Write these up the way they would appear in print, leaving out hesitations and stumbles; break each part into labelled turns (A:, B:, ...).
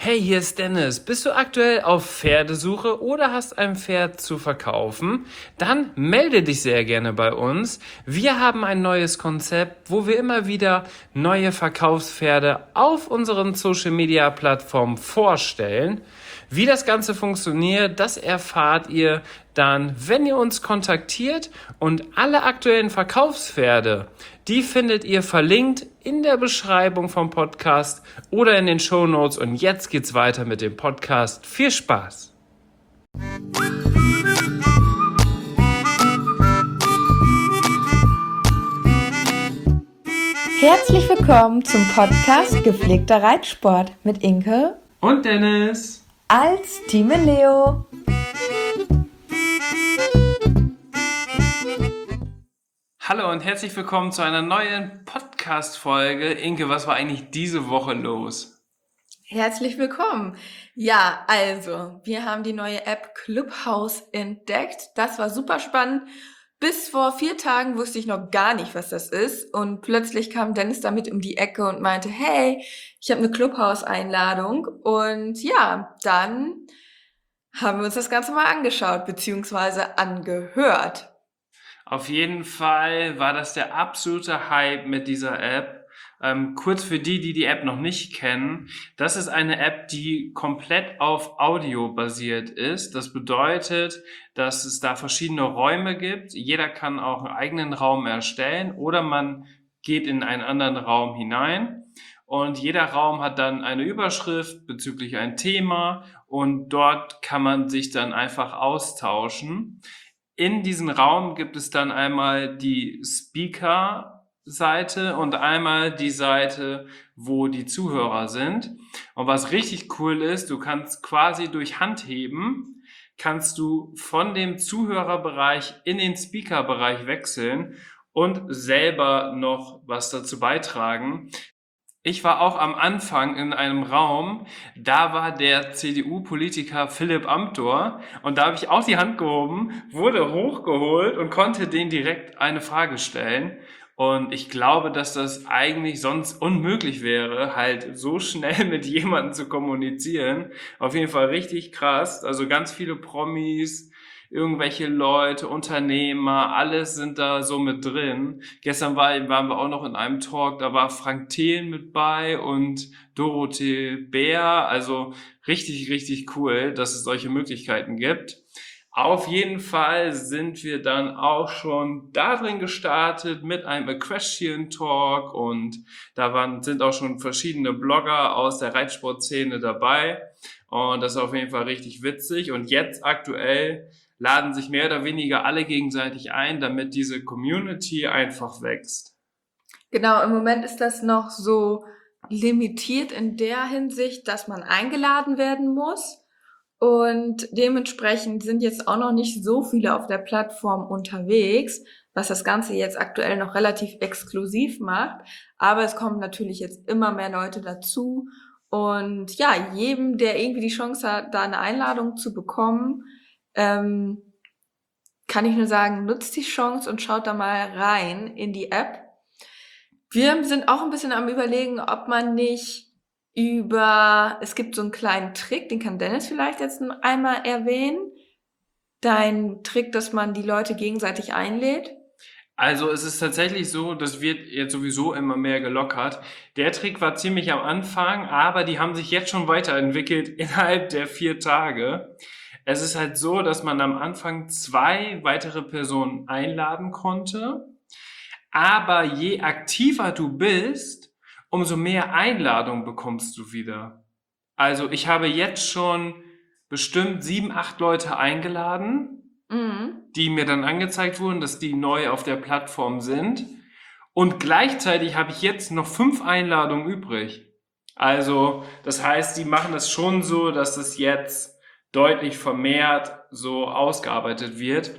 A: Hey, hier ist Dennis. Bist du aktuell auf Pferdesuche oder hast ein Pferd zu verkaufen? Dann melde dich sehr gerne bei uns. Wir haben ein neues Konzept, wo wir immer wieder neue Verkaufspferde auf unseren Social-Media-Plattformen vorstellen. Wie das Ganze funktioniert, das erfahrt ihr dann, wenn ihr uns kontaktiert, und alle aktuellen Verkaufspferde, die findet ihr verlinkt in der Beschreibung vom Podcast oder in den Shownotes. Und jetzt geht's weiter mit dem Podcast. Viel Spaß!
B: Herzlich willkommen zum Podcast Gepflegter Reitsport mit Inke
A: und Dennis
B: als Team Leo.
A: Hallo und herzlich willkommen zu einer neuen Podcast-Folge. Inke, was war eigentlich diese Woche los?
B: Herzlich willkommen. Ja, also, wir haben die neue App Clubhouse entdeckt. Das war super spannend. Bis vor 4 Tagen wusste ich noch gar nicht, was das ist. Und plötzlich kam Dennis damit um die Ecke und meinte, hey, ich habe eine Clubhouse-Einladung. Und ja, dann haben wir uns das Ganze mal angeschaut, beziehungsweise angehört.
A: Auf jeden Fall war das der absolute Hype mit dieser App. Kurz für die App noch nicht kennen, das ist eine App, die komplett auf Audio basiert ist. Das bedeutet, dass es da verschiedene Räume gibt. Jeder kann auch einen eigenen Raum erstellen oder man geht in einen anderen Raum hinein. Und jeder Raum hat dann eine Überschrift bezüglich ein Thema und dort kann man sich dann einfach austauschen. In diesem Raum gibt es dann einmal die Speaker-Seite und einmal die Seite, wo die Zuhörer sind. Und was richtig cool ist, du kannst quasi durch Handheben, kannst du von dem Zuhörerbereich in den Speaker-Bereich wechseln und selber noch was dazu beitragen. Ich war auch am Anfang in einem Raum, da war der CDU-Politiker Philipp Amthor und da habe ich auch die Hand gehoben, wurde hochgeholt und konnte den direkt eine Frage stellen. Und ich glaube, dass das eigentlich sonst unmöglich wäre, halt so schnell mit jemandem zu kommunizieren. Auf jeden Fall richtig krass. Also ganz viele Promis, irgendwelche Leute, Unternehmer, alles sind da so mit drin. Gestern waren wir auch noch in einem Talk, da war Frank Thelen mit bei und Dorothee Bär. Also richtig, richtig cool, dass es solche Möglichkeiten gibt. Auf jeden Fall sind wir dann auch schon da drin gestartet mit einem Equestrian Talk und da sind auch schon verschiedene Blogger aus der Reitsportszene dabei und das ist auf jeden Fall richtig witzig. Und jetzt aktuell laden sich mehr oder weniger alle gegenseitig ein, damit diese Community einfach wächst.
B: Genau, im Moment ist das noch so limitiert in der Hinsicht, dass man eingeladen werden muss. Und dementsprechend sind jetzt auch noch nicht so viele auf der Plattform unterwegs, was das Ganze jetzt aktuell noch relativ exklusiv macht. Aber es kommen natürlich jetzt immer mehr Leute dazu. Und ja, jedem, der irgendwie die Chance hat, da eine Einladung zu bekommen, kann ich nur sagen, nutzt die Chance und schaut da mal rein in die App. Wir sind auch ein bisschen am Überlegen, ob man nicht es gibt so einen kleinen Trick, den kann Dennis vielleicht jetzt einmal erwähnen. Dein Trick, dass man die Leute gegenseitig einlädt.
A: Also es ist tatsächlich so, das wird jetzt sowieso immer mehr gelockert. Der Trick war ziemlich am Anfang, aber die haben sich jetzt schon weiterentwickelt innerhalb der 4 Tage. Es ist halt so, dass man am Anfang 2 weitere Personen einladen konnte, aber je aktiver du bist, umso mehr Einladungen bekommst du wieder. Also ich habe jetzt schon bestimmt 7, 8 Leute eingeladen, die mir dann angezeigt wurden, dass die neu auf der Plattform sind. Und gleichzeitig habe ich jetzt noch 5 Einladungen übrig. Also das heißt, die machen das schon so, dass es jetzt deutlich vermehrt so ausgearbeitet wird.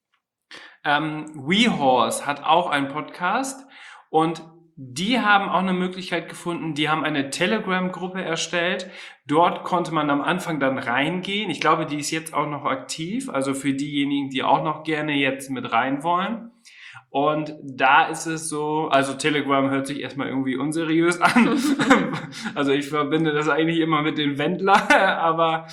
A: WeHorse hat auch einen Podcast und die haben auch eine Möglichkeit gefunden, die haben eine Telegram-Gruppe erstellt. Dort konnte man am Anfang dann reingehen. Ich glaube, die ist jetzt auch noch aktiv, also für diejenigen, die auch noch gerne jetzt mit rein wollen. Und da ist es so, also Telegram hört sich erstmal irgendwie unseriös an. Also ich verbinde das eigentlich immer mit den Wendler, aber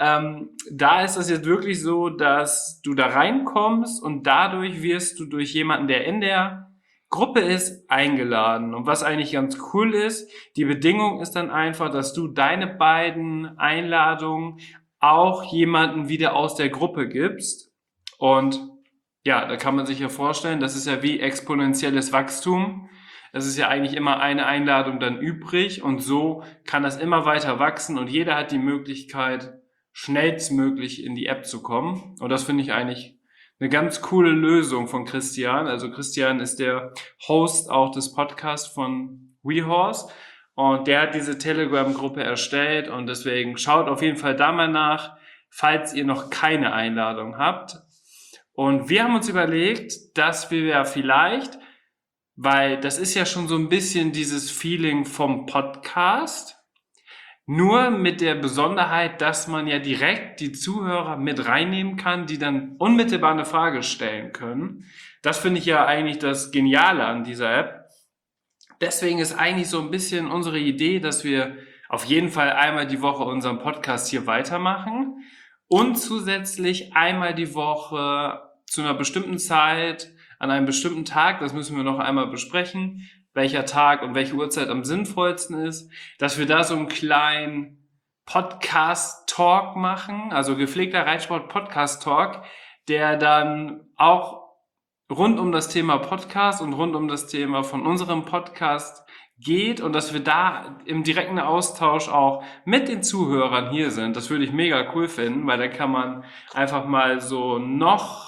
A: da ist es jetzt wirklich so, dass du da reinkommst und dadurch wirst du durch jemanden, der in der Gruppe ist, eingeladen. Und was eigentlich ganz cool ist, die Bedingung ist dann einfach, dass du deine beiden Einladungen auch jemanden wieder aus der Gruppe gibst. Und ja, da kann man sich ja vorstellen, das ist ja wie exponentielles Wachstum. Es ist ja eigentlich immer eine Einladung dann übrig und so kann das immer weiter wachsen und jeder hat die Möglichkeit, schnellstmöglich in die App zu kommen. Und das finde ich eigentlich eine ganz coole Lösung von Christian. Also Christian ist der Host auch des Podcasts von WeHorse und der hat diese Telegram-Gruppe erstellt und deswegen schaut auf jeden Fall da mal nach, falls ihr noch keine Einladung habt. Und wir haben uns überlegt, dass wir ja vielleicht, weil das ist ja schon so ein bisschen dieses Feeling vom Podcast, nur mit der Besonderheit, dass man ja direkt die Zuhörer mit reinnehmen kann, die dann unmittelbar eine Frage stellen können. Das finde ich ja eigentlich das Geniale an dieser App. Deswegen ist eigentlich so ein bisschen unsere Idee, dass wir auf jeden Fall einmal die Woche unseren Podcast hier weitermachen und zusätzlich einmal die Woche zu einer bestimmten Zeit, an einem bestimmten Tag, das müssen wir noch einmal besprechen, welcher Tag und welche Uhrzeit am sinnvollsten ist, dass wir da so einen kleinen Podcast-Talk machen, also gepflegter Reitsport-Podcast-Talk, der dann auch rund um das Thema Podcast und rund um das Thema von unserem Podcast geht und dass wir da im direkten Austausch auch mit den Zuhörern hier sind. Das würde ich mega cool finden, weil da kann man einfach mal so noch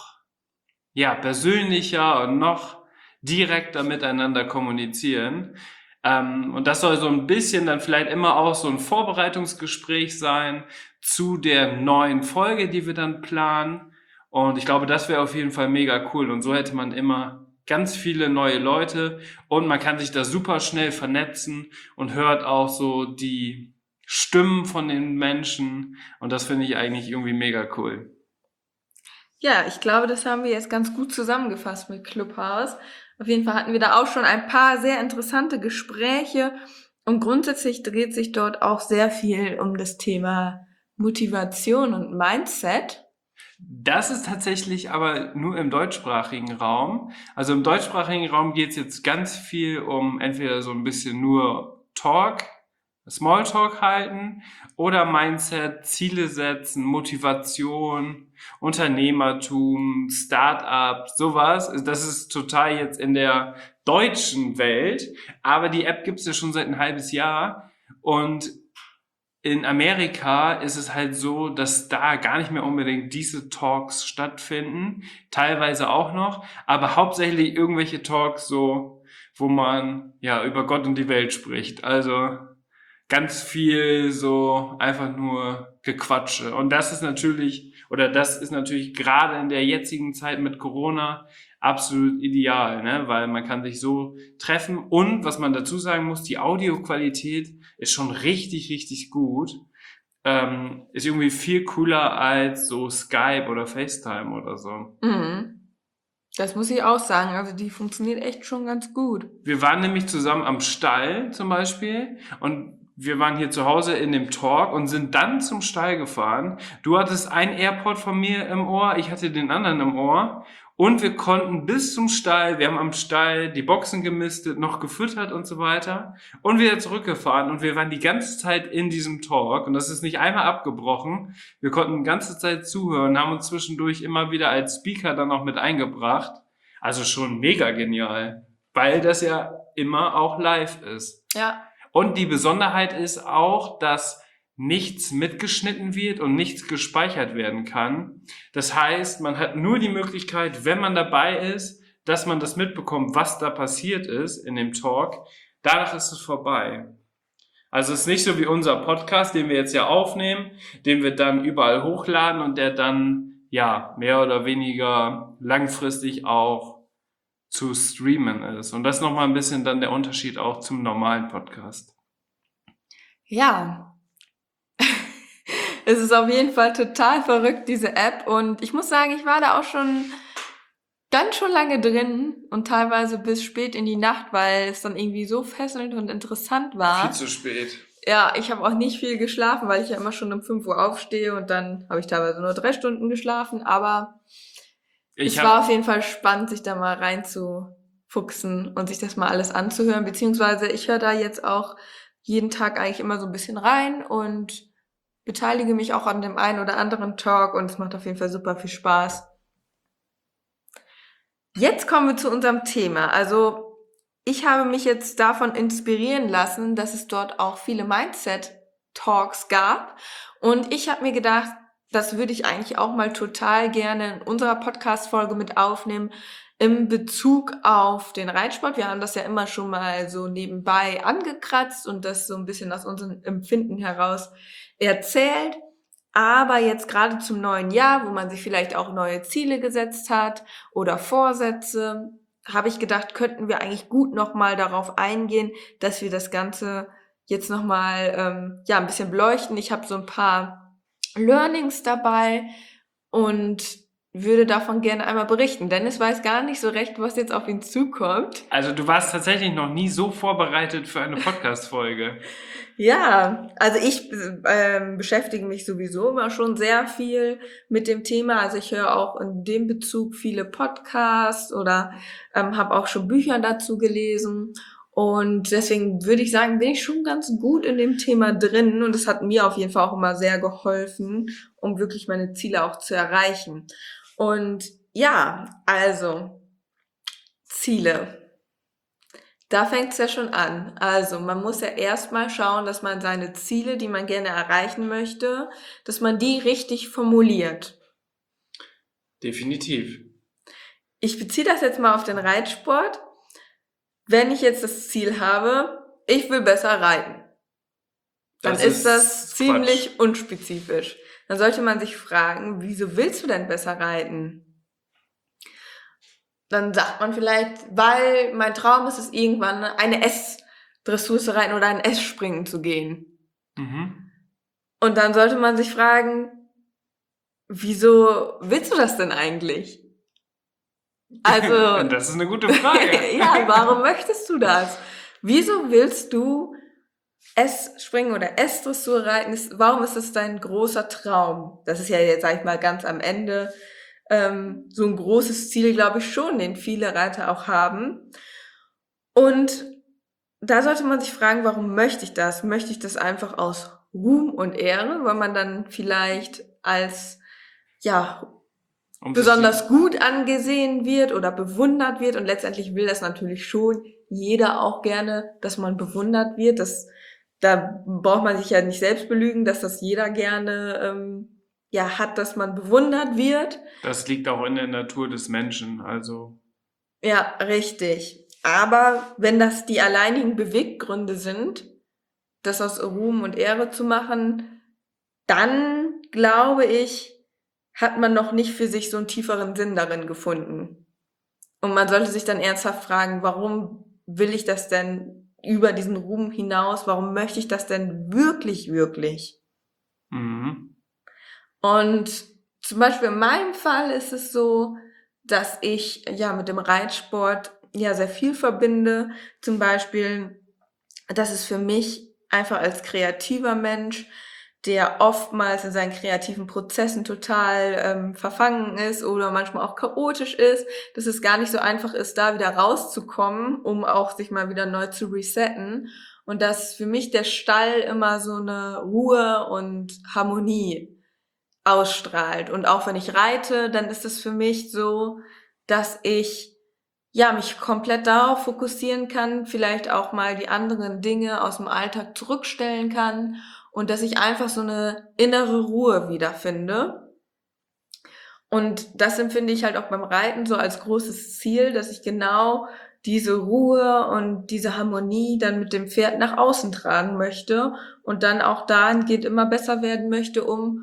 A: persönlicher und noch direkter miteinander kommunizieren. Und das soll so ein bisschen dann vielleicht immer auch so ein Vorbereitungsgespräch sein zu der neuen Folge, die wir dann planen. Und ich glaube, das wäre auf jeden Fall mega cool. Und so hätte man immer ganz viele neue Leute und man kann sich da super schnell vernetzen und hört auch so die Stimmen von den Menschen. Und das finde ich eigentlich irgendwie mega cool.
B: Ja, ich glaube, das haben wir jetzt ganz gut zusammengefasst mit Clubhouse. Auf jeden Fall hatten wir da auch schon ein paar sehr interessante Gespräche und grundsätzlich dreht sich dort auch sehr viel um das Thema Motivation und Mindset.
A: Das ist tatsächlich aber nur im deutschsprachigen Raum. Also im deutschsprachigen Raum geht es jetzt ganz viel um entweder so ein bisschen nur Talk, Smalltalk halten oder Mindset, Ziele setzen, Motivation, Unternehmertum, Start-up, sowas. Das ist total jetzt in der deutschen Welt, aber die App gibt's ja schon seit ein halbes Jahr und in Amerika ist es halt so, dass da gar nicht mehr unbedingt diese Talks stattfinden, teilweise auch noch, aber hauptsächlich irgendwelche Talks so, wo man ja über Gott und die Welt spricht. Also ganz viel so einfach nur Gequatsche. Und das ist natürlich gerade in der jetzigen Zeit mit Corona absolut ideal, ne? Weil man kann sich so treffen. Und was man dazu sagen muss, die Audioqualität ist schon richtig, richtig gut. Ist irgendwie viel cooler als so Skype oder FaceTime oder so.
B: Mhm. Das muss ich auch sagen. Also die funktioniert echt schon ganz gut.
A: Wir waren nämlich zusammen am Stall zum Beispiel und wir waren hier zu Hause in dem Talk und sind dann zum Stall gefahren. Du hattest ein AirPod von mir im Ohr, ich hatte den anderen im Ohr. Und wir konnten bis zum Stall, wir haben am Stall die Boxen gemistet, noch gefüttert und so weiter. Und wieder zurückgefahren und wir waren die ganze Zeit in diesem Talk. Und das ist nicht einmal abgebrochen. Wir konnten die ganze Zeit zuhören, haben uns zwischendurch immer wieder als Speaker dann auch mit eingebracht. Also schon mega genial, weil das ja immer auch live ist.
B: Ja.
A: Und die Besonderheit ist auch, dass nichts mitgeschnitten wird und nichts gespeichert werden kann. Das heißt, man hat nur die Möglichkeit, wenn man dabei ist, dass man das mitbekommt, was da passiert ist in dem Talk. Danach ist es vorbei. Also es ist nicht so wie unser Podcast, den wir jetzt ja aufnehmen, den wir dann überall hochladen und der dann ja mehr oder weniger langfristig auch zu streamen ist. Und das ist nochmal ein bisschen dann der Unterschied auch zum normalen Podcast.
B: Ja. Es ist auf jeden Fall total verrückt, diese App. Und ich muss sagen, ich war da auch schon stand schon lange drin und teilweise bis spät in die Nacht, weil es dann irgendwie so fesselnd und interessant war.
A: Viel zu spät.
B: Ja, ich habe auch nicht viel geschlafen, weil ich ja immer schon um 5 Uhr aufstehe und dann habe ich teilweise nur 3 Stunden geschlafen, aber es war auf jeden Fall spannend, sich da mal reinzufuchsen und sich das mal alles anzuhören, beziehungsweise ich höre da jetzt auch jeden Tag eigentlich immer so ein bisschen rein und beteilige mich auch an dem einen oder anderen Talk und es macht auf jeden Fall super viel Spaß. Jetzt kommen wir zu unserem Thema. Also ich habe mich jetzt davon inspirieren lassen, dass es dort auch viele Mindset-Talks gab. Und ich habe mir gedacht, das würde ich eigentlich auch mal total gerne in unserer Podcast-Folge mit aufnehmen, im Bezug auf den Reitsport. Wir haben das ja immer schon mal so nebenbei angekratzt und das so ein bisschen aus unserem Empfinden heraus erzählt. Aber jetzt gerade zum neuen Jahr, wo man sich vielleicht auch neue Ziele gesetzt hat oder Vorsätze, habe ich gedacht, könnten wir eigentlich gut nochmal darauf eingehen, dass wir das Ganze jetzt nochmal ein bisschen beleuchten. Ich habe so ein paar Learnings dabei und würde davon gerne einmal berichten. Dennis weiß gar nicht so recht, was jetzt auf ihn zukommt.
A: Also du warst tatsächlich noch nie so vorbereitet für eine Podcast-Folge.
B: Ja, also ich beschäftige mich sowieso immer schon sehr viel mit dem Thema. Also ich höre auch in dem Bezug viele Podcasts oder habe auch schon Bücher dazu gelesen. Und deswegen würde ich sagen, bin ich schon ganz gut in dem Thema drin. Und es hat mir auf jeden Fall auch immer sehr geholfen, um wirklich meine Ziele auch zu erreichen. Und ja, also Ziele. Da fängt es ja schon an. Also man muss ja erstmal schauen, dass man seine Ziele, die man gerne erreichen möchte, dass man die richtig formuliert.
A: Definitiv.
B: Ich beziehe das jetzt mal auf den Reitsport. Wenn ich jetzt das Ziel habe, ich will besser reiten, dann ist das ziemlich unspezifisch. Dann sollte man sich fragen, wieso willst du denn besser reiten? Dann sagt man vielleicht, weil mein Traum ist es, irgendwann eine S-Dressur zu reiten oder ein S-Springen zu gehen.
A: Mhm.
B: Und dann sollte man sich fragen, wieso willst du das denn eigentlich? Also,
A: das ist eine gute Frage.
B: ja, warum möchtest du das? Wieso willst du S-Springen oder S-Dressur reiten? Warum ist das dein großer Traum? Das ist ja jetzt, sag ich mal, ganz am Ende so ein großes Ziel, glaube ich schon, den viele Reiter auch haben. Und da sollte man sich fragen, warum möchte ich das? Möchte ich das einfach aus Ruhm und Ehre, weil man dann vielleicht als, besonders gut angesehen wird oder bewundert wird und letztendlich will das natürlich schon jeder auch gerne, dass man bewundert wird. Da braucht man sich ja nicht selbst belügen, dass das jeder gerne hat, dass man bewundert wird.
A: Das liegt auch in der Natur des Menschen, also.
B: Ja, richtig. Aber wenn das die alleinigen Beweggründe sind, das aus Ruhm und Ehre zu machen, dann glaube ich, hat man noch nicht für sich so einen tieferen Sinn darin gefunden. Und man sollte sich dann ernsthaft fragen, warum will ich das denn über diesen Ruhm hinaus? Warum möchte ich das denn wirklich, wirklich?
A: Mhm.
B: Und zum Beispiel in meinem Fall ist es so, dass ich mit dem Reitsport sehr viel verbinde. Zum Beispiel, dass es für mich einfach als kreativer Mensch, der oftmals in seinen kreativen Prozessen total verfangen ist oder manchmal auch chaotisch ist, dass es gar nicht so einfach ist, da wieder rauszukommen, um auch sich mal wieder neu zu resetten. Und dass für mich der Stall immer so eine Ruhe und Harmonie ausstrahlt. Und auch wenn ich reite, dann ist es für mich so, dass ich mich komplett darauf fokussieren kann, vielleicht auch mal die anderen Dinge aus dem Alltag zurückstellen kann und dass ich einfach so eine innere Ruhe wiederfinde. Und das empfinde ich halt auch beim Reiten so als großes Ziel, dass ich genau diese Ruhe und diese Harmonie dann mit dem Pferd nach außen tragen möchte und dann auch dahingehend immer besser werden möchte, um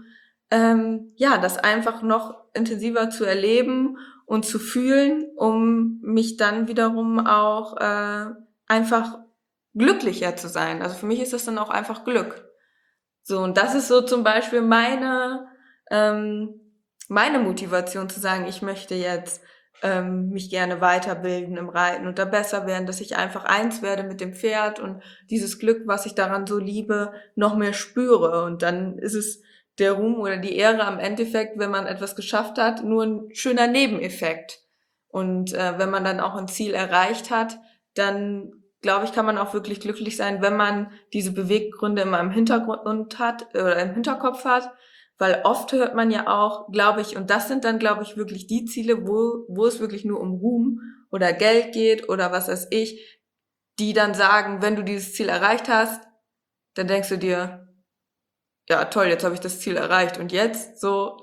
B: das einfach noch intensiver zu erleben und zu fühlen, um mich dann wiederum auch einfach glücklicher zu sein. Also für mich ist das dann auch einfach Glück. So, und das ist so zum Beispiel meine Motivation zu sagen, ich möchte jetzt mich gerne weiterbilden im Reiten und da besser werden, dass ich einfach eins werde mit dem Pferd und dieses Glück, was ich daran so liebe, noch mehr spüre. Und dann ist es der Ruhm oder die Ehre am Endeffekt, wenn man etwas geschafft hat, nur ein schöner Nebeneffekt. Und wenn man dann auch ein Ziel erreicht hat, dann glaube ich, kann man auch wirklich glücklich sein, wenn man diese Beweggründe immer im Hintergrund hat oder im Hinterkopf hat. Weil oft hört man ja auch, glaube ich, und das sind dann, glaube ich, wirklich die Ziele, wo es wirklich nur um Ruhm oder Geld geht oder was weiß ich, die dann sagen, wenn du dieses Ziel erreicht hast, dann denkst du dir, ja toll, jetzt habe ich das Ziel erreicht und jetzt so,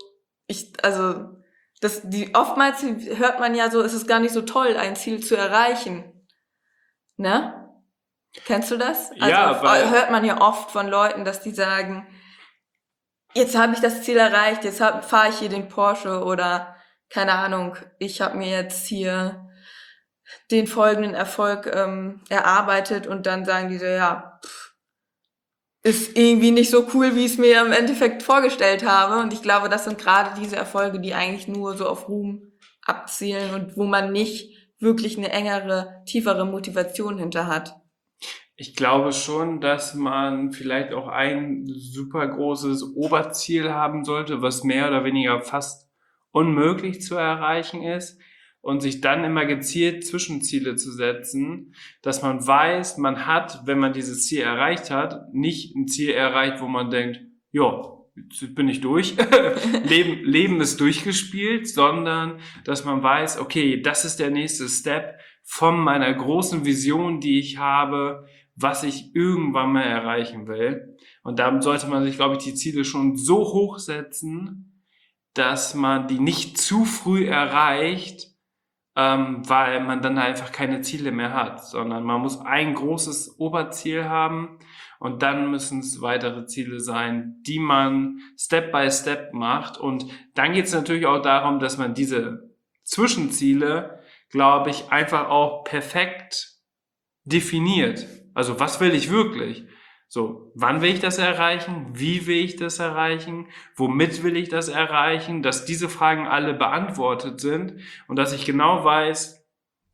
B: oftmals hört man ja so, es ist gar nicht so toll, ein Ziel zu erreichen, ne? Kennst du das?
A: Ja, weil
B: Hört man ja oft von Leuten, dass die sagen, jetzt habe ich das Ziel erreicht, jetzt fahre ich hier den Porsche oder keine Ahnung, ich habe mir jetzt hier den folgenden Erfolg erarbeitet und dann sagen die so, ja, ist irgendwie nicht so cool, wie ich es mir im Endeffekt vorgestellt habe. Und ich glaube, das sind gerade diese Erfolge, die eigentlich nur so auf Ruhm abzielen und wo man nicht wirklich eine engere, tiefere Motivation hinter hat.
A: ich glaube schon, dass man vielleicht auch ein super großes Oberziel haben sollte, was mehr oder weniger fast unmöglich zu erreichen ist und sich dann immer gezielt Zwischenziele zu setzen, dass man weiß, man hat, wenn man dieses Ziel erreicht hat, nicht ein Ziel erreicht, wo man denkt, ja, jetzt bin ich durch, Leben ist durchgespielt, sondern dass man weiß, okay, das ist der nächste Step von meiner großen Vision, die ich habe, was ich irgendwann mal erreichen will. Und da sollte man sich, glaube ich, die Ziele schon so hoch setzen, dass man die nicht zu früh erreicht, weil man dann einfach keine Ziele mehr hat, sondern man muss ein großes Oberziel haben und dann müssen es weitere Ziele sein, die man Step by Step macht. Und dann geht es natürlich auch darum, dass man diese Zwischenziele, glaube ich, einfach auch perfekt definiert. Also was will ich wirklich? So, wann will ich das erreichen? Wie will ich das erreichen? Womit will ich das erreichen? Dass diese Fragen alle beantwortet sind und dass ich genau weiß,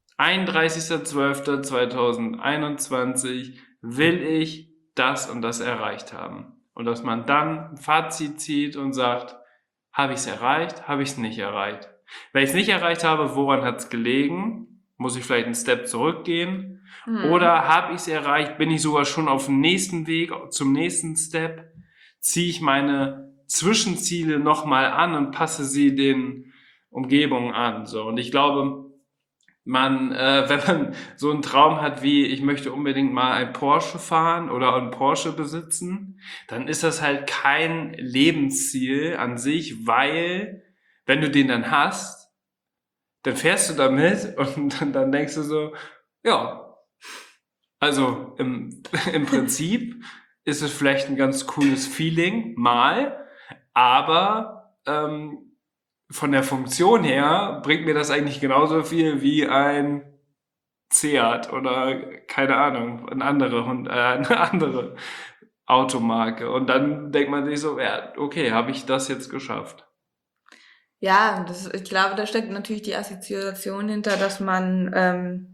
A: 31.12.2021 will ich das und das erreicht haben. Und dass man dann ein Fazit zieht und sagt, habe ich es erreicht? Habe ich es nicht erreicht? Wenn ich es nicht erreicht habe, woran hat es gelegen? Muss ich vielleicht einen Step zurückgehen? Oder habe ich es erreicht? Bin ich sogar schon auf dem nächsten Weg zum nächsten Step? Ziehe ich meine Zwischenziele nochmal an und passe sie den Umgebungen an? So. Und ich glaube, wenn man so einen Traum hat wie, ich möchte unbedingt mal ein Porsche fahren oder einen Porsche besitzen, dann ist das halt kein Lebensziel an sich, weil, wenn du den dann hast, dann fährst du damit und dann denkst du so, ja, also im Prinzip ist es vielleicht ein ganz cooles Feeling, mal, aber von der Funktion her bringt mir das eigentlich genauso viel wie ein Seat oder keine Ahnung, eine andere Automarke. Und dann denkt man sich so, ja, okay, habe ich das jetzt geschafft?
B: Ja, ich glaube, da steckt natürlich die Assoziation hinter, dass man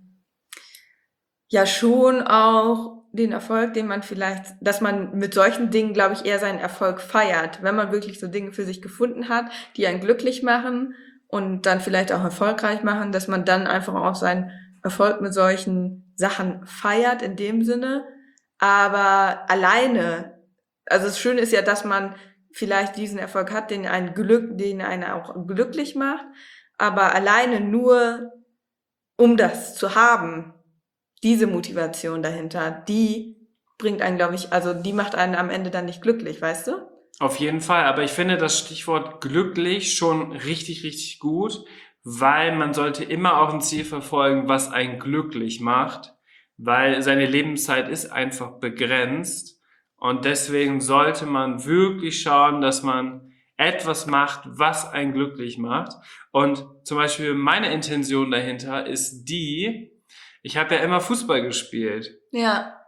B: ja schon auch den Erfolg, dass man mit solchen Dingen, glaube ich, eher seinen Erfolg feiert, wenn man wirklich so Dinge für sich gefunden hat, die einen glücklich machen und dann vielleicht auch erfolgreich machen, dass man dann einfach auch seinen Erfolg mit solchen Sachen feiert in dem Sinne. Aber alleine, also das Schöne ist ja, dass man vielleicht diesen Erfolg hat, den einen auch glücklich macht, aber alleine nur, um das zu haben, diese Motivation dahinter, die bringt einen, glaube ich, also die macht einen am Ende dann nicht glücklich, weißt du?
A: Auf jeden Fall, aber ich finde das Stichwort glücklich schon richtig, richtig gut, weil man sollte immer auch ein Ziel verfolgen, was einen glücklich macht, weil seine Lebenszeit ist einfach begrenzt und deswegen sollte man wirklich schauen, dass man etwas macht, was einen glücklich macht. Und zum Beispiel meine Intention dahinter ist die, ich habe ja immer Fußball gespielt.
B: Ja.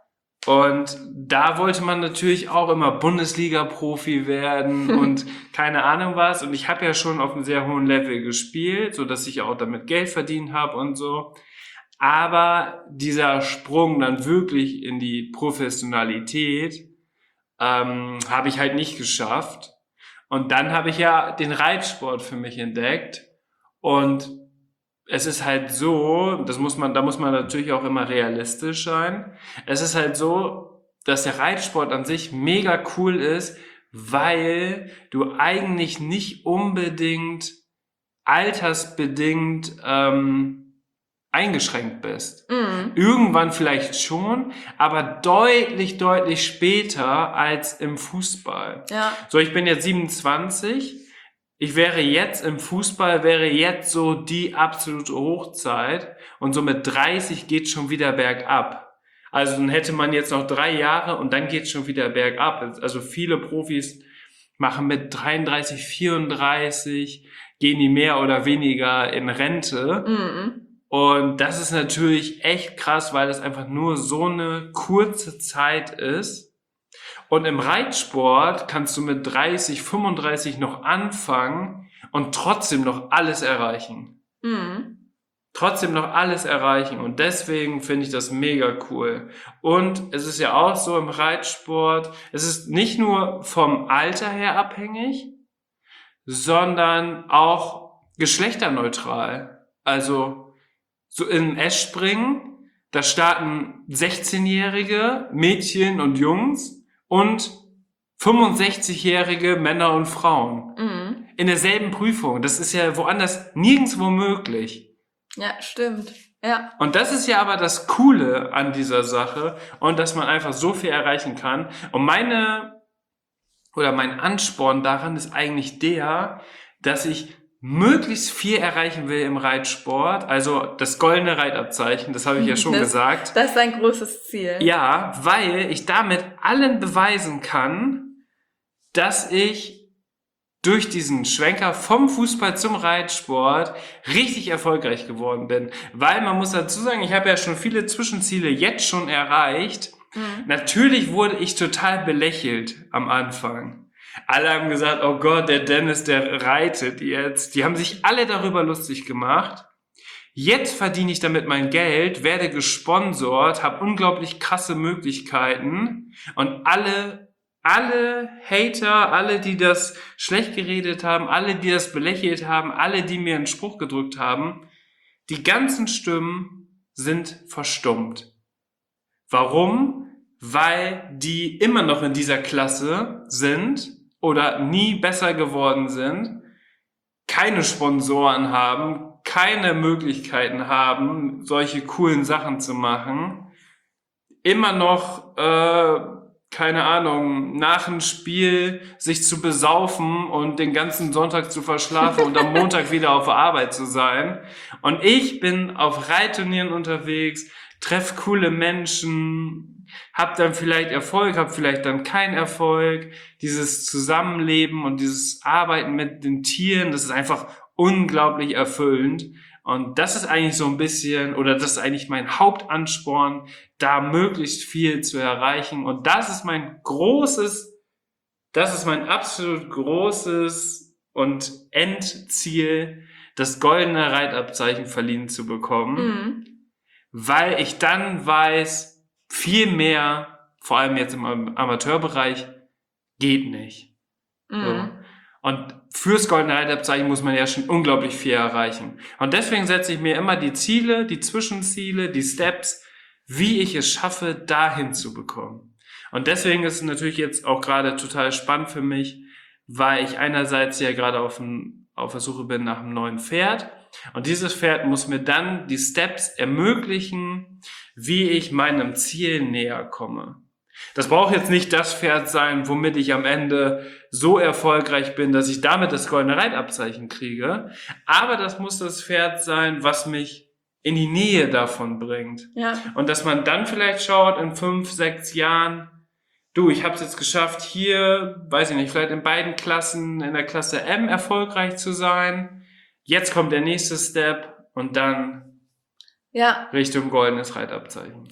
A: Und da wollte man natürlich auch immer Bundesliga-Profi werden und keine Ahnung was. Und ich habe ja schon auf einem sehr hohen Level gespielt, so dass ich auch damit Geld verdient habe und so. Aber dieser Sprung dann wirklich in die Professionalität habe ich halt nicht geschafft. Und dann habe ich ja den Reitsport für mich entdeckt. Und es ist halt so, da muss man natürlich auch immer realistisch sein. Es ist halt so, dass der Reitsport an sich mega cool ist, weil du eigentlich nicht unbedingt altersbedingt eingeschränkt bist.
B: Mhm.
A: Irgendwann vielleicht schon, aber deutlich, deutlich später als im Fußball.
B: Ja.
A: So, ich bin jetzt 27. Ich wäre jetzt im Fußball, wäre jetzt so die absolute Hochzeit und so mit 30 geht schon wieder bergab. Also dann hätte man jetzt noch 3 Jahre und dann geht schon wieder bergab. Also viele Profis machen mit 33, 34, gehen die mehr oder weniger in Rente.
B: Mhm.
A: Und das ist natürlich echt krass, weil das einfach nur so eine kurze Zeit ist. Und im Reitsport kannst du mit 30, 35 noch anfangen und trotzdem noch alles erreichen.
B: Mhm.
A: Trotzdem noch alles erreichen. Und deswegen finde ich das mega cool. Und es ist ja auch so im Reitsport, es ist nicht nur vom Alter her abhängig, sondern auch geschlechterneutral. Also so in Eschspringen, da starten 16-jährige Mädchen und Jungs und 65-jährige Männer und Frauen
B: Mhm.
A: in derselben Prüfung. Das ist ja woanders nirgendwo möglich.
B: Ja, stimmt. Ja.
A: Und das ist ja aber das Coole an dieser Sache und dass man einfach so viel erreichen kann. Und mein Ansporn daran ist eigentlich der, dass ich möglichst viel erreichen will im Reitsport. Also das goldene Reitabzeichen, das habe ich ja schon gesagt.
B: Das ist ein großes Ziel.
A: Ja, weil ich damit allen beweisen kann, dass ich durch diesen Schwenker vom Fußball zum Reitsport richtig erfolgreich geworden bin. Weil man muss dazu sagen, ich habe ja schon viele Zwischenziele jetzt schon erreicht.
B: Mhm.
A: Natürlich wurde ich total belächelt am Anfang. Alle haben gesagt, oh Gott, der Dennis, der reitet jetzt. Die haben sich alle darüber lustig gemacht. Jetzt verdiene ich damit mein Geld, werde gesponsert, habe unglaublich krasse Möglichkeiten und alle Hater, alle, die das schlecht geredet haben, alle, die das belächelt haben, alle, die mir einen Spruch gedrückt haben, die ganzen Stimmen sind verstummt. Warum? Weil die immer noch in dieser Klasse sind oder nie besser geworden sind, keine Sponsoren haben, keine Möglichkeiten haben, solche coolen Sachen zu machen, immer noch, keine Ahnung, nach dem Spiel sich zu besaufen und den ganzen Sonntag zu verschlafen und am Montag wieder auf der Arbeit zu sein. Und ich bin auf Reitturnieren unterwegs, treffe coole Menschen, hab dann vielleicht Erfolg, hab vielleicht dann keinen Erfolg. Dieses Zusammenleben und dieses Arbeiten mit den Tieren, das ist einfach unglaublich erfüllend. Und das ist eigentlich so ein bisschen, oder das ist eigentlich mein Hauptansporn, da möglichst viel zu erreichen. Und das ist mein absolut großes und Endziel, das goldene Reitabzeichen verliehen zu bekommen.
B: Mhm.
A: Weil ich dann weiß, viel mehr, vor allem jetzt im Amateurbereich, geht nicht.
B: Mhm.
A: So. Und fürs goldene Reitabzeichen muss man ja schon unglaublich viel erreichen. Und deswegen setze ich mir immer die Ziele, die Zwischenziele, die Steps, wie ich es schaffe, dahin zu bekommen. Und deswegen ist es natürlich jetzt auch gerade total spannend für mich, weil ich einerseits ja gerade auf der Suche bin nach einem neuen Pferd. Und dieses Pferd muss mir dann die Steps ermöglichen, wie ich meinem Ziel näher komme. Das braucht jetzt nicht das Pferd sein, womit ich am Ende so erfolgreich bin, dass ich damit das goldene Reitabzeichen kriege. Aber das muss das Pferd sein, was mich in die Nähe davon bringt.
B: Ja.
A: Und dass man dann vielleicht schaut, in 5, 6 Jahren, du, ich habe es jetzt geschafft, hier, weiß ich nicht, vielleicht in beiden Klassen, in der Klasse M erfolgreich zu sein. Jetzt kommt der nächste Step und dann
B: Ja.
A: Richtung goldenes Reitabzeichen.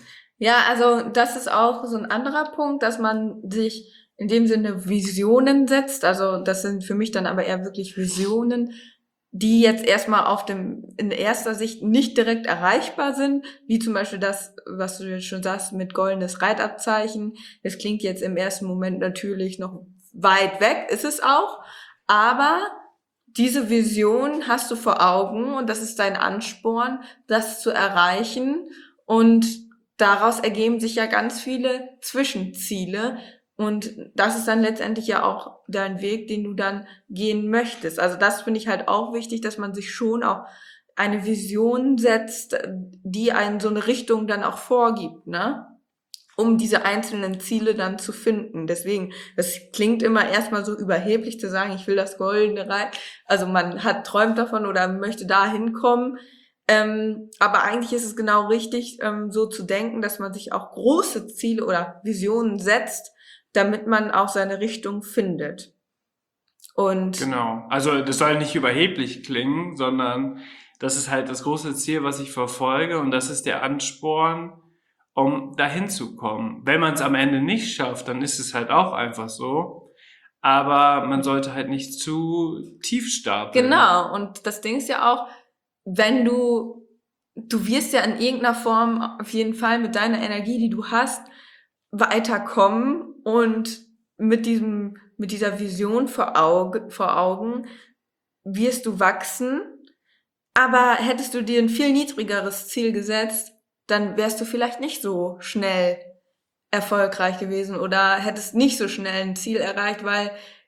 B: Ja, also das ist auch so ein anderer Punkt, dass man sich in dem Sinne Visionen setzt. Also das sind für mich dann aber eher wirklich Visionen, die jetzt erstmal in erster Sicht nicht direkt erreichbar sind, wie zum Beispiel das, was du jetzt schon sagst, mit goldenes Reitabzeichen. Das klingt jetzt im ersten Moment natürlich noch weit weg, ist es auch, aber diese Vision hast du vor Augen und das ist dein Ansporn, das zu erreichen, und daraus ergeben sich ja ganz viele Zwischenziele. Und das ist dann letztendlich ja auch dein Weg, den du dann gehen möchtest. Also das finde ich halt auch wichtig, dass man sich schon auch eine Vision setzt, die einen so eine Richtung dann auch vorgibt, ne? Um diese einzelnen Ziele dann zu finden. Deswegen, das klingt immer erstmal so überheblich zu sagen, ich will das goldene Rad. Also man träumt davon oder möchte da hinkommen. Aber eigentlich ist es genau richtig, so zu denken, dass man sich auch große Ziele oder Visionen setzt, damit man auch seine Richtung findet. Und
A: Genau. Also das soll nicht überheblich klingen, sondern das ist halt das große Ziel, was ich verfolge, und das ist der Ansporn, um dahin zu kommen. Wenn man es am Ende nicht schafft, dann ist es halt auch einfach so. Aber man sollte halt nicht zu tief stapeln.
B: genau, und das Ding ist ja auch, wenn du wirst ja in irgendeiner Form auf jeden Fall mit deiner Energie, die du hast, weiterkommen, und mit dieser Vision vor Augen wirst du wachsen. Aber hättest du dir ein viel niedrigeres Ziel gesetzt, dann wärst du vielleicht nicht so schnell erfolgreich gewesen oder hättest nicht so schnell ein Ziel erreicht, weil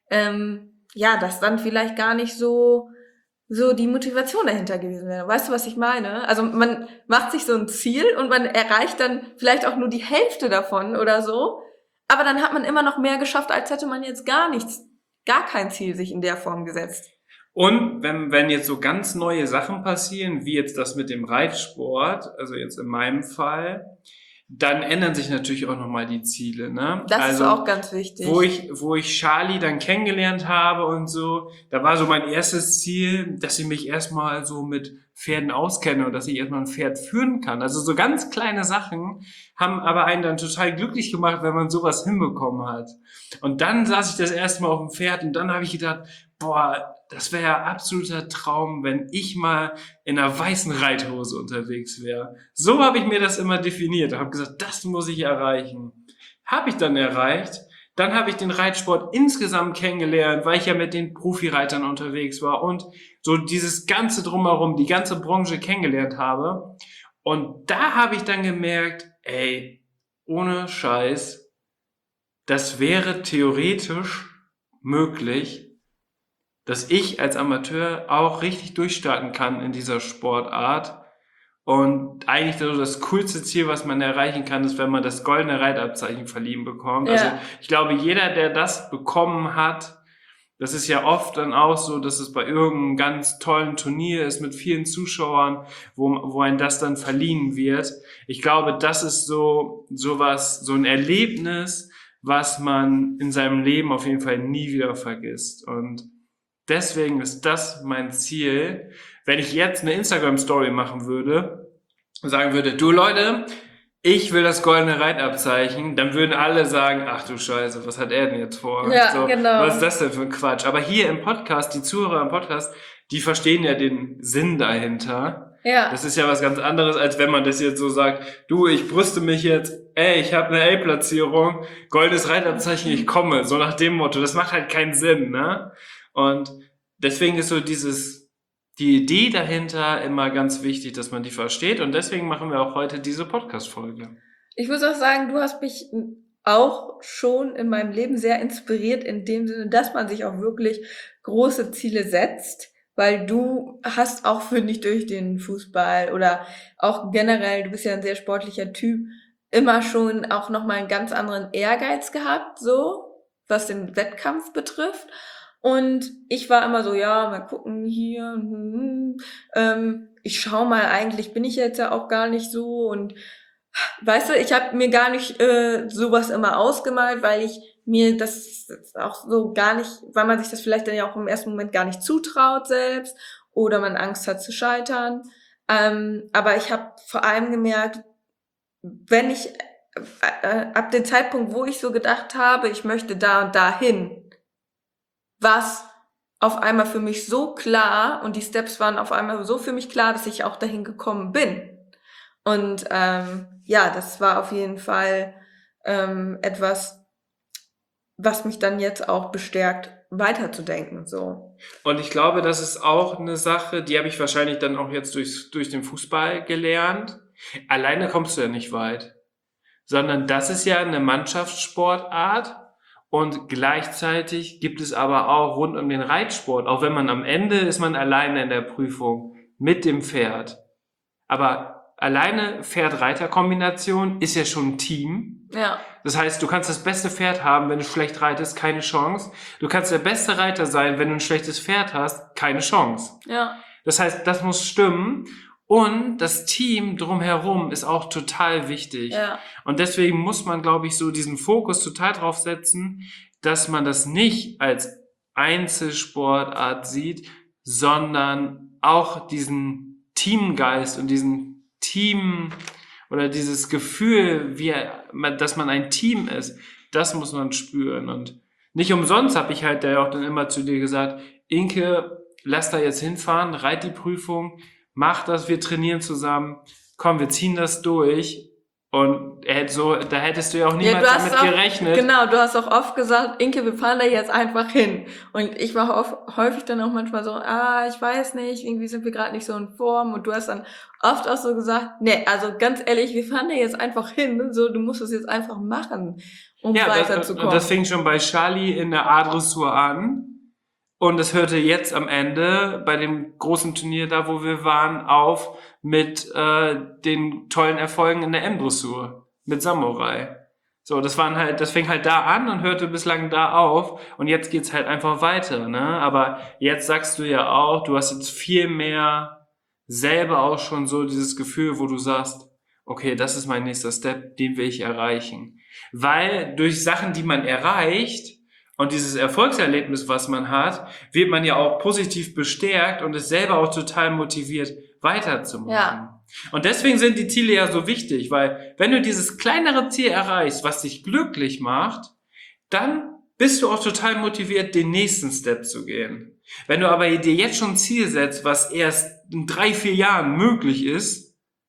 B: ja, das dann vielleicht gar nicht so die Motivation dahinter gewesen wäre. Weißt du, was ich meine? Also man macht sich so ein Ziel und man erreicht dann vielleicht auch nur die Hälfte davon oder so, aber dann hat man immer noch mehr geschafft, als hätte man jetzt gar kein Ziel sich in der Form gesetzt.
A: Und wenn jetzt so ganz neue Sachen passieren, wie jetzt das mit dem Reitsport, also jetzt in meinem Fall, dann ändern sich natürlich auch nochmal die Ziele, ne?
B: Das ist
A: Also,
B: auch ganz wichtig.
A: wo ich Charlie dann kennengelernt habe und so, da war so mein erstes Ziel, dass ich mich erstmal so mit Pferden auskenne und dass ich erstmal ein Pferd führen kann. Also so ganz kleine Sachen haben aber einen dann total glücklich gemacht, wenn man sowas hinbekommen hat. Und dann saß ich das erste Mal auf dem Pferd und dann habe ich gedacht, boah, das wäre ja absoluter Traum, wenn ich mal in einer weißen Reithose unterwegs wäre. So habe ich mir das immer definiert. Ich habe gesagt, das muss ich erreichen. Habe ich dann erreicht. Dann habe ich den Reitsport insgesamt kennengelernt, weil ich ja mit den Profireitern unterwegs war und so dieses ganze Drumherum, die ganze Branche kennengelernt habe. Und da habe ich dann gemerkt, ey, ohne Scheiß, das wäre theoretisch möglich, dass ich als Amateur auch richtig durchstarten kann in dieser Sportart. Und eigentlich so das coolste Ziel, was man erreichen kann, ist, wenn man das goldene Reitabzeichen verliehen bekommt.
B: Ja.
A: Also ich glaube, jeder, der das bekommen hat, das ist ja oft dann auch so, dass es bei irgendeinem ganz tollen Turnier ist mit vielen Zuschauern, wo ein das dann verliehen wird. Ich glaube, das ist so ein Erlebnis, was man in seinem Leben auf jeden Fall nie wieder vergisst. Und deswegen ist das mein Ziel. Wenn ich jetzt eine Instagram-Story machen würde und sagen würde, du Leute, ich will das goldene Reitabzeichen, dann würden alle sagen, ach du Scheiße, was hat er denn jetzt vor?
B: Ja,
A: so,
B: genau.
A: Was ist das denn für ein Quatsch? Aber hier im Podcast, die Zuhörer im Podcast, die verstehen ja den Sinn dahinter.
B: Ja.
A: Das ist ja was ganz anderes, als wenn man das jetzt so sagt, du, ich brüste mich jetzt, ey, ich habe eine A-Platzierung, goldenes Reitabzeichen, ich komme. So nach dem Motto, das macht halt keinen Sinn, ne? Und deswegen ist so die Idee dahinter immer ganz wichtig, dass man die versteht, und deswegen machen wir auch heute diese Podcast-Folge.
B: Ich muss auch sagen, du hast mich auch schon in meinem Leben sehr inspiriert, in dem Sinne, dass man sich auch wirklich große Ziele setzt, weil du hast auch, finde ich, durch den Fußball oder auch generell, du bist ja ein sehr sportlicher Typ, immer schon auch nochmal einen ganz anderen Ehrgeiz gehabt, so, was den Wettkampf betrifft. Und ich war immer so, ja, mal gucken hier, ich schau mal, eigentlich bin ich jetzt ja auch gar nicht so, und weißt du, ich habe mir gar nicht sowas immer ausgemalt, weil ich mir das auch so gar nicht, weil man sich das vielleicht dann ja auch im ersten Moment gar nicht zutraut selbst oder man Angst hat zu scheitern. Aber ich habe vor allem gemerkt, wenn ich ab dem Zeitpunkt, wo ich so gedacht habe, ich möchte da und dahin, war es auf einmal für mich so klar und die Steps waren auf einmal so für mich klar, dass ich auch dahin gekommen bin. Und ja, das war auf jeden Fall etwas, was mich dann jetzt auch bestärkt, weiterzudenken. So.
A: Und ich glaube, das ist auch eine Sache, die habe ich wahrscheinlich dann auch jetzt durch den Fußball gelernt. Alleine kommst du ja nicht weit, sondern das ist ja eine Mannschaftssportart und gleichzeitig gibt es aber auch rund um den Reitsport, auch wenn man am Ende ist man alleine in der Prüfung mit dem Pferd. Aber alleine Pferd-Reiter-Kombination ist ja schon ein Team.
B: Ja.
A: Das heißt, du kannst das beste Pferd haben, wenn du schlecht reitest, keine Chance. Du kannst der beste Reiter sein, wenn du ein schlechtes Pferd hast, keine Chance.
B: Ja.
A: Das heißt, das muss stimmen. Und das Team drumherum ist auch total wichtig.
B: Ja.
A: Und deswegen muss man, glaube ich, so diesen Fokus total drauf setzen, dass man das nicht als Einzelsportart sieht, sondern auch diesen Teamgeist und diesen Team oder dieses Gefühl, dass man ein Team ist, das muss man spüren. Und nicht umsonst habe ich halt da auch dann immer zu dir gesagt, Inke, lass da jetzt hinfahren, reit die Prüfung, mach das, wir trainieren zusammen, komm, wir ziehen das durch. Und da hättest du ja auch niemals damit gerechnet.
B: Genau, du hast auch oft gesagt, Inke, wir fahren da jetzt einfach hin. Und ich war häufig dann auch manchmal so, ich weiß nicht, irgendwie sind wir gerade nicht so in Form. Und du hast dann oft auch so gesagt, nee, also ganz ehrlich, wir fahren da jetzt einfach hin. So, du musst es jetzt einfach machen, um weiterzukommen.
A: Und das fing schon bei Charlie in der A-Dressur an. Und es hörte jetzt am Ende bei dem großen Turnier da, wo wir waren, auf mit den tollen Erfolgen in der M-Dressur mit Samurai. So, das fing halt da an und hörte bislang da auf und jetzt geht's halt einfach weiter, ne? Aber jetzt sagst du ja auch, du hast jetzt viel mehr selber auch schon so dieses Gefühl, wo du sagst, okay, das ist mein nächster Step, den will ich erreichen. Weil durch Sachen, die man erreicht, und dieses Erfolgserlebnis, was man hat, wird man ja auch positiv bestärkt und ist selber auch total motiviert, weiterzumachen.
B: Ja.
A: Und deswegen sind die Ziele ja so wichtig, weil wenn du dieses kleinere Ziel erreichst, was dich glücklich macht, dann bist du auch total motiviert, den nächsten Step zu gehen. Wenn du aber dir jetzt schon ein Ziel setzt, was erst in 3-4 Jahren möglich ist,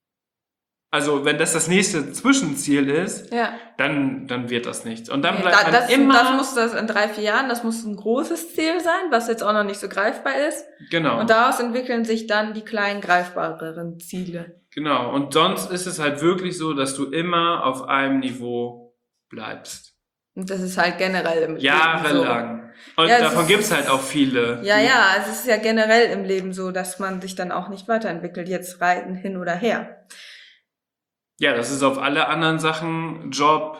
A: also wenn das nächste Zwischenziel ist,
B: ja,
A: dann wird das nichts. Und dann bleibt man immer...
B: Das muss in 3-4 Jahren, das muss ein großes Ziel sein, was jetzt auch noch nicht so greifbar ist.
A: Genau.
B: Und daraus entwickeln sich dann die kleinen, greifbareren Ziele.
A: Genau. Und sonst ist es halt wirklich so, dass du immer auf einem Niveau bleibst.
B: Und das ist halt generell im Leben
A: Jahrelang. So. Und davon gibt's halt auch viele.
B: Ja, es ist ja generell im Leben so, dass man sich dann auch nicht weiterentwickelt, jetzt reiten hin oder her.
A: Ja, das ist auf alle anderen Sachen, Job,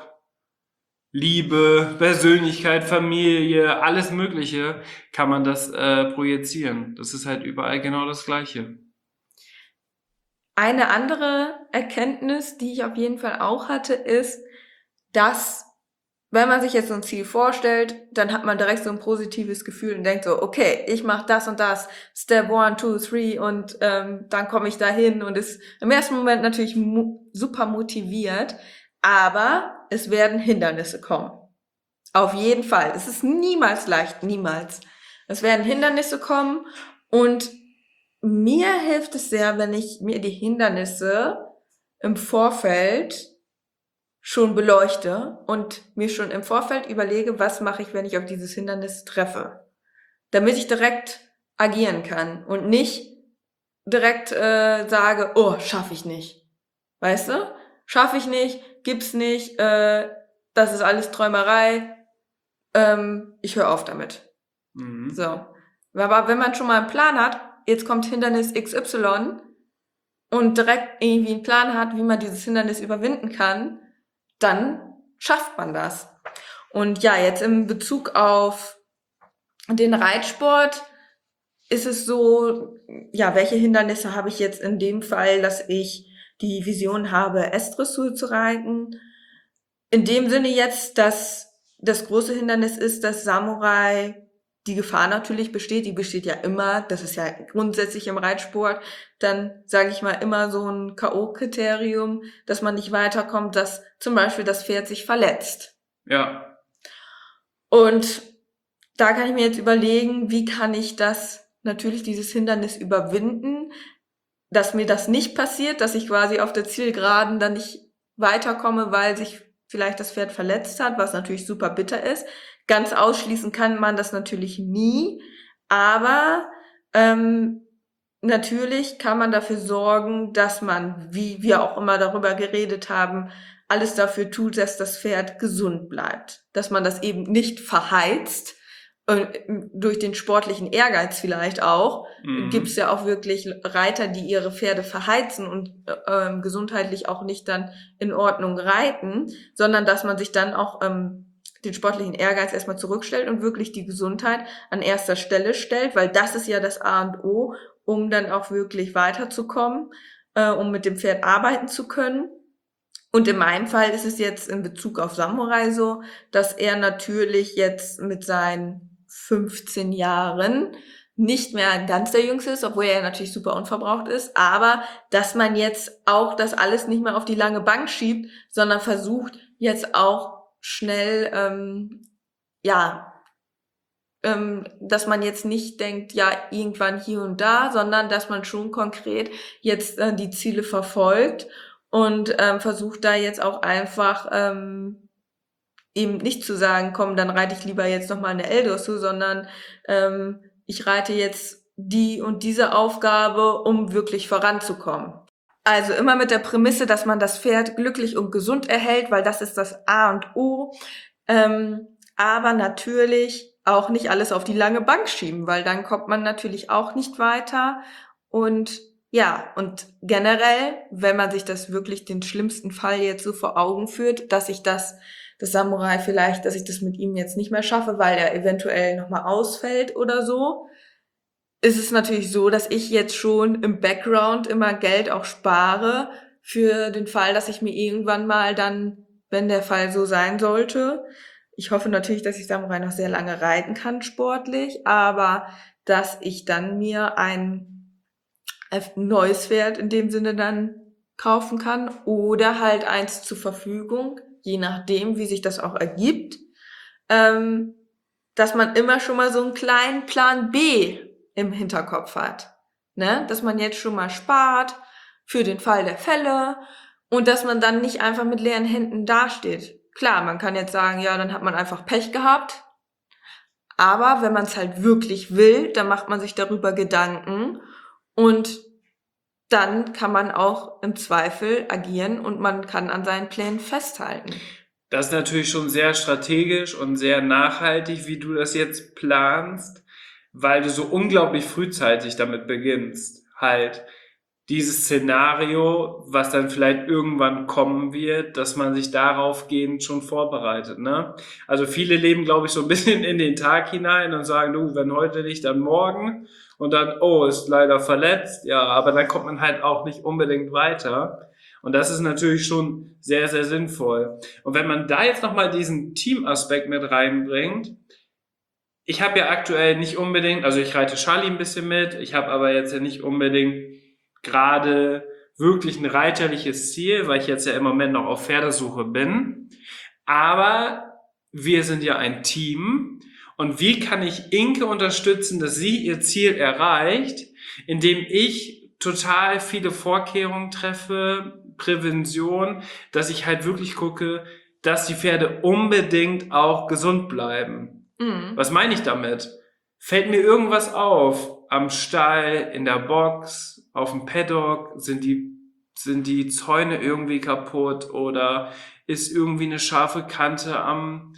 A: Liebe, Persönlichkeit, Familie, alles Mögliche, kann man das projizieren. Das ist halt überall genau das Gleiche.
B: Eine andere Erkenntnis, die ich auf jeden Fall auch hatte, ist, dass, wenn man sich jetzt so ein Ziel vorstellt, dann hat man direkt so ein positives Gefühl und denkt so, okay, ich mache das und das, Step 1, 2, 3 und dann komme ich dahin und ist im ersten Moment natürlich super motiviert, aber es werden Hindernisse kommen. Auf jeden Fall. Es ist niemals leicht, niemals. Es werden Hindernisse kommen und mir hilft es sehr, wenn ich mir die Hindernisse im Vorfeld schon beleuchte und mir schon im Vorfeld überlege, was mache ich, wenn ich auf dieses Hindernis treffe. Damit ich direkt agieren kann und nicht direkt sage, oh, schaffe ich nicht. Weißt du? Schaffe ich nicht, gibt's nicht, das ist alles Träumerei, ich höre auf damit.
A: Mhm.
B: So. Aber wenn man schon mal einen Plan hat, jetzt kommt Hindernis XY und direkt irgendwie einen Plan hat, wie man dieses Hindernis überwinden kann, dann schafft man das. Und ja, jetzt in Bezug auf den Reitsport ist es so, ja, welche Hindernisse habe ich jetzt in dem Fall, dass ich die Vision habe, S-Dressur zu reiten? In dem Sinne jetzt, dass das große Hindernis ist, dass Samurai die Gefahr natürlich besteht, die besteht ja immer, das ist ja grundsätzlich im Reitsport, dann sage ich mal immer so ein K.O.-Kriterium, dass man nicht weiterkommt, dass zum Beispiel das Pferd sich verletzt.
A: Ja.
B: Und da kann ich mir jetzt überlegen, wie kann ich dieses Hindernis überwinden, dass mir das nicht passiert, dass ich quasi auf der Zielgeraden dann nicht weiterkomme, weil sich vielleicht das Pferd verletzt hat, was natürlich super bitter ist. Ganz ausschließen kann man das natürlich nie, aber natürlich kann man dafür sorgen, dass man, wie wir auch immer darüber geredet haben, alles dafür tut, dass das Pferd gesund bleibt. Dass man das eben nicht verheizt, durch den sportlichen Ehrgeiz vielleicht auch. Gibt es ja auch wirklich Reiter, die ihre Pferde verheizen und gesundheitlich auch nicht dann in Ordnung reiten, sondern dass man sich dann auch den sportlichen Ehrgeiz erstmal zurückstellt und wirklich die Gesundheit an erster Stelle stellt, weil das ist ja das A und O, um dann auch wirklich weiterzukommen, um mit dem Pferd arbeiten zu können. Und in meinem Fall ist es jetzt in Bezug auf Samurai so, dass er natürlich jetzt mit seinen 15 Jahren nicht mehr ganz der Jüngste ist, obwohl er natürlich super unverbraucht ist, aber dass man jetzt auch das alles nicht mehr auf die lange Bank schiebt, sondern versucht jetzt auch schnell, dass man jetzt nicht denkt, ja, irgendwann hier und da, sondern dass man schon konkret jetzt die Ziele verfolgt und versucht da jetzt auch einfach eben nicht zu sagen, komm, dann reite ich lieber jetzt nochmal eine Eldosu, sondern ich reite jetzt die und diese Aufgabe, um wirklich voranzukommen. Also immer mit der Prämisse, dass man das Pferd glücklich und gesund erhält, weil das ist das A und O. Aber natürlich auch nicht alles auf die lange Bank schieben, weil dann kommt man natürlich auch nicht weiter. Und ja, und generell, wenn man sich das wirklich den schlimmsten Fall jetzt so vor Augen führt, dass ich das Samurai vielleicht, dass ich das mit ihm jetzt nicht mehr schaffe, weil er eventuell nochmal ausfällt oder so, ist es natürlich so, dass ich jetzt schon im Background immer Geld auch spare für den Fall, dass ich mir irgendwann mal dann, wenn der Fall so sein sollte, ich hoffe natürlich, dass ich Samurai noch sehr lange reiten kann sportlich, aber dass ich dann mir ein neues Pferd in dem Sinne dann kaufen kann oder halt eins zur Verfügung, je nachdem, wie sich das auch ergibt, dass man immer schon mal so einen kleinen Plan B im Hinterkopf hat, ne? Dass man jetzt schon mal spart für den Fall der Fälle und dass man dann nicht einfach mit leeren Händen dasteht. Klar, man kann jetzt sagen, ja, dann hat man einfach Pech gehabt, aber wenn man es halt wirklich will, dann macht man sich darüber Gedanken und dann kann man auch im Zweifel agieren und man kann an seinen Plänen festhalten.
A: Das ist natürlich schon sehr strategisch und sehr nachhaltig, wie du das jetzt planst, weil du so unglaublich frühzeitig damit beginnst, halt dieses Szenario, was dann vielleicht irgendwann kommen wird, dass man sich darauf gehend schon vorbereitet, ne? Also viele leben, glaube ich, so ein bisschen in den Tag hinein und sagen, du, wenn heute nicht, dann morgen und dann, oh, ist leider verletzt, ja, aber dann kommt man halt auch nicht unbedingt weiter. Und das ist natürlich schon sehr, sehr sinnvoll. Und wenn man da jetzt nochmal diesen Teamaspekt mit reinbringt, ich habe ja aktuell nicht unbedingt, also ich reite Charlie ein bisschen mit, ich habe aber jetzt ja nicht unbedingt gerade wirklich ein reiterliches Ziel, weil ich jetzt ja im Moment noch auf Pferdesuche bin. Aber wir sind ja ein Team. Und wie kann ich Inke unterstützen, dass sie ihr Ziel erreicht, indem ich total viele Vorkehrungen treffe, Prävention, dass ich halt wirklich gucke, dass die Pferde unbedingt auch gesund bleiben. Was meine ich damit? Fällt mir irgendwas auf am Stall, in der Box, auf dem Paddock, sind die Zäune irgendwie kaputt oder ist irgendwie eine scharfe Kante am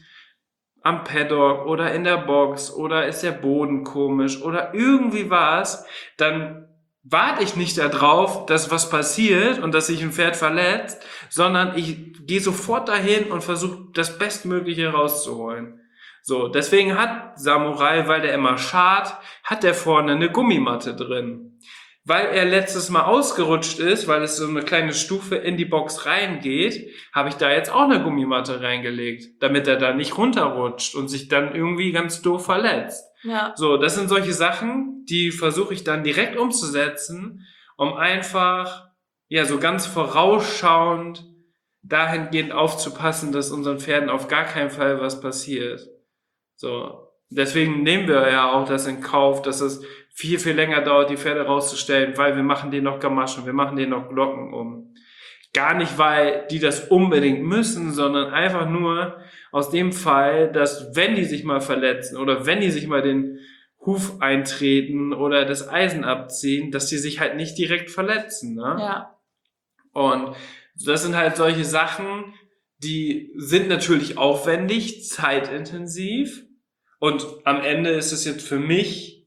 A: Paddock oder in der Box oder ist der Boden komisch oder irgendwie was, dann warte ich nicht darauf, dass was passiert und dass sich ein Pferd verletzt, sondern ich gehe sofort dahin und versuche das Bestmögliche rauszuholen. So, deswegen hat Samurai, weil der immer schart, hat der vorne eine Gummimatte drin. Weil er letztes Mal ausgerutscht ist, weil es so eine kleine Stufe in die Box reingeht, habe ich da jetzt auch eine Gummimatte reingelegt, damit er da nicht runterrutscht und sich dann irgendwie ganz doof verletzt.
B: Ja.
A: So, das sind solche Sachen, die versuche ich dann direkt umzusetzen, um einfach, ja, so ganz vorausschauend dahingehend aufzupassen, dass unseren Pferden auf gar keinen Fall was passiert. So. Deswegen nehmen wir ja auch das in Kauf, dass es viel, viel länger dauert, die Pferde rauszustellen, weil wir machen denen noch Gamaschen, wir machen denen noch Glocken um. Gar nicht, weil die das unbedingt müssen, sondern einfach nur aus dem Fall, dass wenn die sich mal verletzen oder wenn die sich mal den Huf eintreten oder das Eisen abziehen, dass die sich halt nicht direkt verletzen. Ne?
B: Ja.
A: Und das sind halt solche Sachen, die sind natürlich aufwendig, zeitintensiv. Und am Ende ist es jetzt für mich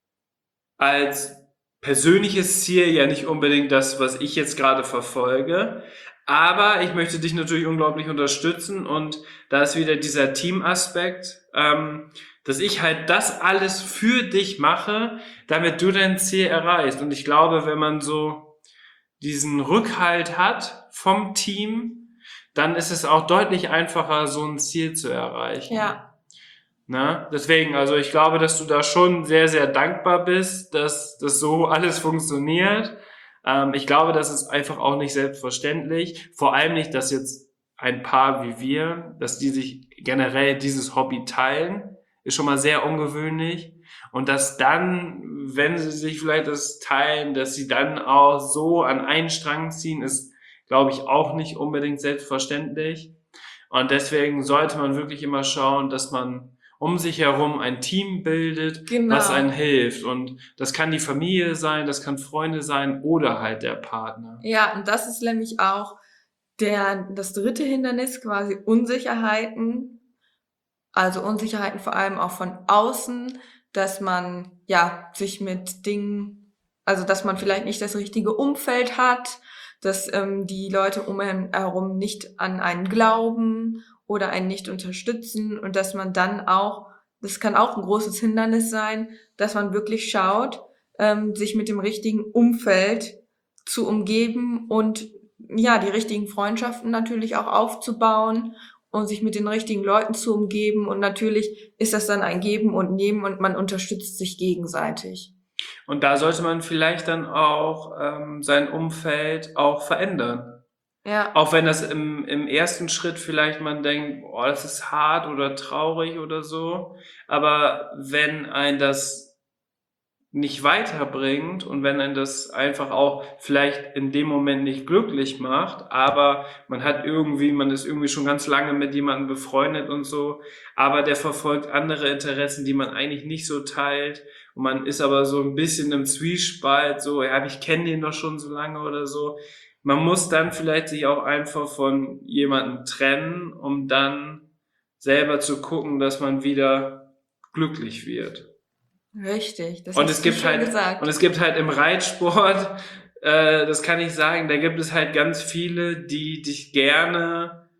A: als persönliches Ziel ja nicht unbedingt das, was ich jetzt gerade verfolge. Aber ich möchte dich natürlich unglaublich unterstützen. Und da ist wieder dieser Teamaspekt, dass ich halt das alles für dich mache, damit du dein Ziel erreichst. Und ich glaube, wenn man so diesen Rückhalt hat vom Team, dann ist es auch deutlich einfacher, so ein Ziel zu erreichen.
B: Ja.
A: Na, deswegen, also ich glaube, dass du da schon sehr, sehr dankbar bist, dass das so alles funktioniert. Ich glaube, das ist einfach auch nicht selbstverständlich. Vor allem nicht, dass jetzt ein Paar wie wir, dass die sich generell dieses Hobby teilen, ist schon mal sehr ungewöhnlich. Und dass dann, wenn sie sich vielleicht das teilen, dass sie dann auch so an einen Strang ziehen, ist, glaube ich, auch nicht unbedingt selbstverständlich. Und deswegen sollte man wirklich immer schauen, dass man um sich herum ein Team bildet,
B: Genau.
A: was einem hilft. Und das kann die Familie sein, das kann Freunde sein oder halt der Partner.
B: Ja, und das ist nämlich auch das dritte Hindernis, quasi Unsicherheiten. Also Unsicherheiten vor allem auch von außen, dass man ja sich mit Dingen, also dass man vielleicht nicht das richtige Umfeld hat, dass die Leute um einen herum nicht an einen glauben oder einen nicht unterstützen und dass man dann auch, das kann auch ein großes Hindernis sein, dass man wirklich schaut, sich mit dem richtigen Umfeld zu umgeben und ja, die richtigen Freundschaften natürlich auch aufzubauen und sich mit den richtigen Leuten zu umgeben. Und natürlich ist das dann ein Geben und Nehmen und man unterstützt sich gegenseitig.
A: Und da sollte man vielleicht dann auch sein Umfeld auch verändern.
B: Ja.
A: Auch wenn das im ersten Schritt vielleicht man denkt, oh, das ist hart oder traurig oder so. Aber wenn ein das nicht weiterbringt und wenn ein das einfach auch vielleicht in dem Moment nicht glücklich macht, aber man ist irgendwie schon ganz lange mit jemandem befreundet und so, aber der verfolgt andere Interessen, die man eigentlich nicht so teilt und man ist aber so ein bisschen im Zwiespalt, so, ja, ich kenne den doch schon so lange oder so. Man muss dann vielleicht sich auch einfach von jemandem trennen, um dann selber zu gucken, dass man wieder glücklich wird.
B: Richtig, das
A: Und
B: hast
A: es
B: du
A: gibt
B: schön
A: halt,
B: gesagt.
A: und es gibt halt im Reitsport, das kann ich sagen, da gibt es halt ganz viele, die dich gerne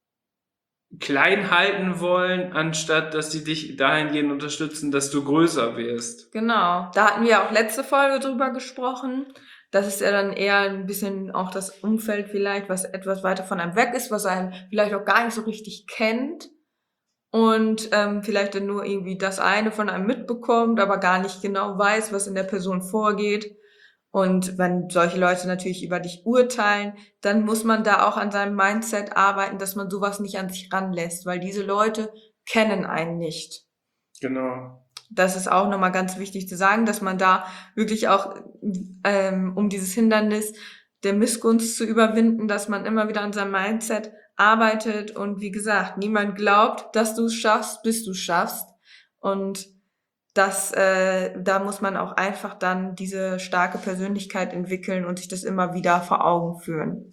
A: klein halten wollen, anstatt dass sie dich dahingehend unterstützen, dass du größer wirst.
B: Genau, da hatten wir auch letzte Folge drüber gesprochen. Das ist ja dann eher ein bisschen auch das Umfeld vielleicht, was etwas weiter von einem weg ist, was einen vielleicht auch gar nicht so richtig kennt und vielleicht dann nur irgendwie das eine von einem mitbekommt, aber gar nicht genau weiß, was in der Person vorgeht. Und wenn solche Leute natürlich über dich urteilen, dann muss man da auch an seinem Mindset arbeiten, dass man sowas nicht an sich ranlässt, weil diese Leute kennen einen nicht.
A: Genau.
B: Das ist auch nochmal ganz wichtig zu sagen, dass man da wirklich auch, um dieses Hindernis der Missgunst zu überwinden, dass man immer wieder an seinem Mindset arbeitet und wie gesagt, niemand glaubt, dass du es schaffst, bis du es schaffst. Und da muss man auch einfach dann diese starke Persönlichkeit entwickeln und sich das immer wieder vor Augen führen.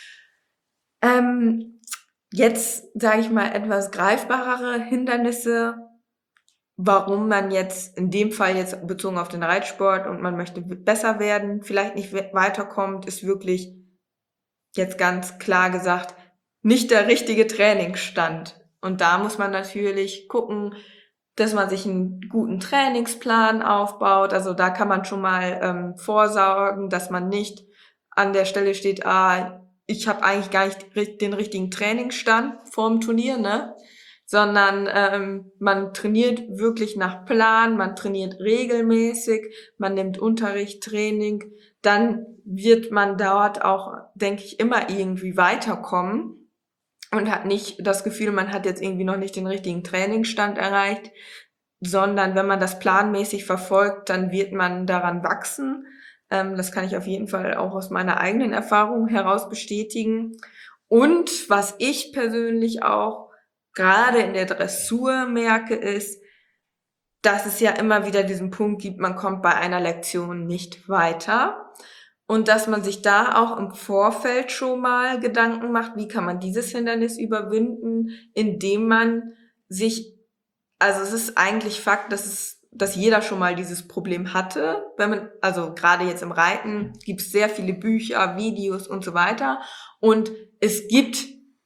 B: Jetzt sage ich mal etwas greifbarere Hindernisse, warum man jetzt in dem Fall jetzt bezogen auf den Reitsport und man möchte besser werden, vielleicht nicht weiterkommt, ist wirklich jetzt ganz klar gesagt nicht der richtige Trainingsstand. Und da muss man natürlich gucken, dass man sich einen guten Trainingsplan aufbaut. Also da kann man schon mal vorsorgen, dass man nicht an der Stelle steht, ich habe eigentlich gar nicht den richtigen Trainingsstand vorm Turnier, ne? sondern man trainiert wirklich nach Plan, man trainiert regelmäßig, man nimmt Unterricht, Training, dann wird man dort auch, denke ich, immer irgendwie weiterkommen und hat nicht das Gefühl, man hat jetzt irgendwie noch nicht den richtigen Trainingsstand erreicht, sondern wenn man das planmäßig verfolgt, dann wird man daran wachsen. Das kann ich auf jeden Fall auch aus meiner eigenen Erfahrung heraus bestätigen. Und was ich persönlich auch gerade in der Dressur merke, ist, dass es ja immer wieder diesen Punkt gibt, man kommt bei einer Lektion nicht weiter. Und dass man sich da auch im Vorfeld schon mal Gedanken macht, wie kann man dieses Hindernis überwinden, indem man sich, also es ist eigentlich Fakt, dass jeder schon mal dieses Problem hatte. Also gerade jetzt im Reiten gibt es sehr viele Bücher, Videos und so weiter. Und es gibt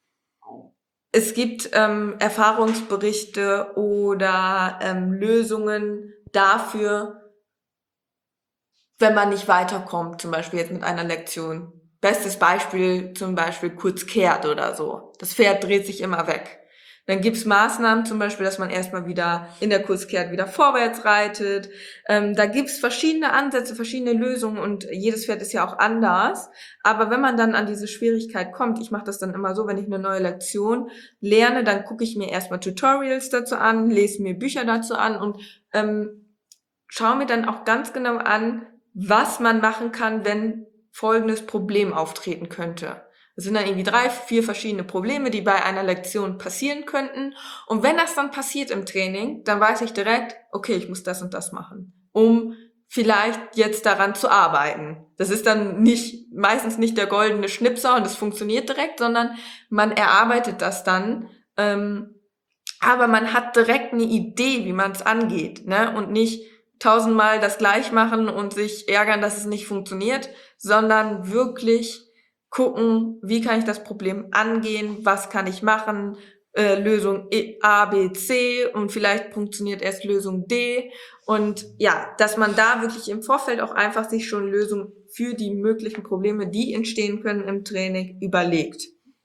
B: Erfahrungsberichte oder Lösungen dafür, wenn man nicht weiterkommt, zum Beispiel jetzt mit einer Lektion. Bestes Beispiel zum Beispiel kurz kehrt oder so. Das Pferd dreht sich immer weg. Dann gibt's Maßnahmen, zum Beispiel, dass man erstmal wieder in der Kurzkehrt wieder vorwärts reitet. Da gibt's verschiedene Ansätze, verschiedene Lösungen und jedes Pferd ist ja auch anders. Aber wenn man dann an diese Schwierigkeit kommt, ich mache das dann immer so, wenn ich eine neue Lektion lerne, dann gucke ich mir erstmal Tutorials dazu an, lese mir Bücher dazu an und schaue mir dann auch ganz genau an, was man machen kann, wenn folgendes Problem auftreten könnte. Das sind dann irgendwie 3, 4 verschiedene Probleme, die bei einer Lektion passieren könnten. Und wenn das dann passiert im Training, dann weiß ich direkt, okay, ich muss das und das machen, um vielleicht jetzt daran zu arbeiten. Das ist dann meistens nicht der goldene Schnipser und es funktioniert direkt, sondern man erarbeitet das dann. Aber man hat direkt eine Idee, wie man es angeht, ne? Und nicht 1000-mal das gleich machen und sich ärgern, dass es nicht funktioniert, sondern wirklich gucken, wie kann ich das Problem angehen, was kann ich machen, Lösung A, B, C und vielleicht funktioniert erst Lösung D und ja, dass man da wirklich im Vorfeld auch einfach sich schon Lösungen für die möglichen Probleme, die entstehen können im Training, überlegt.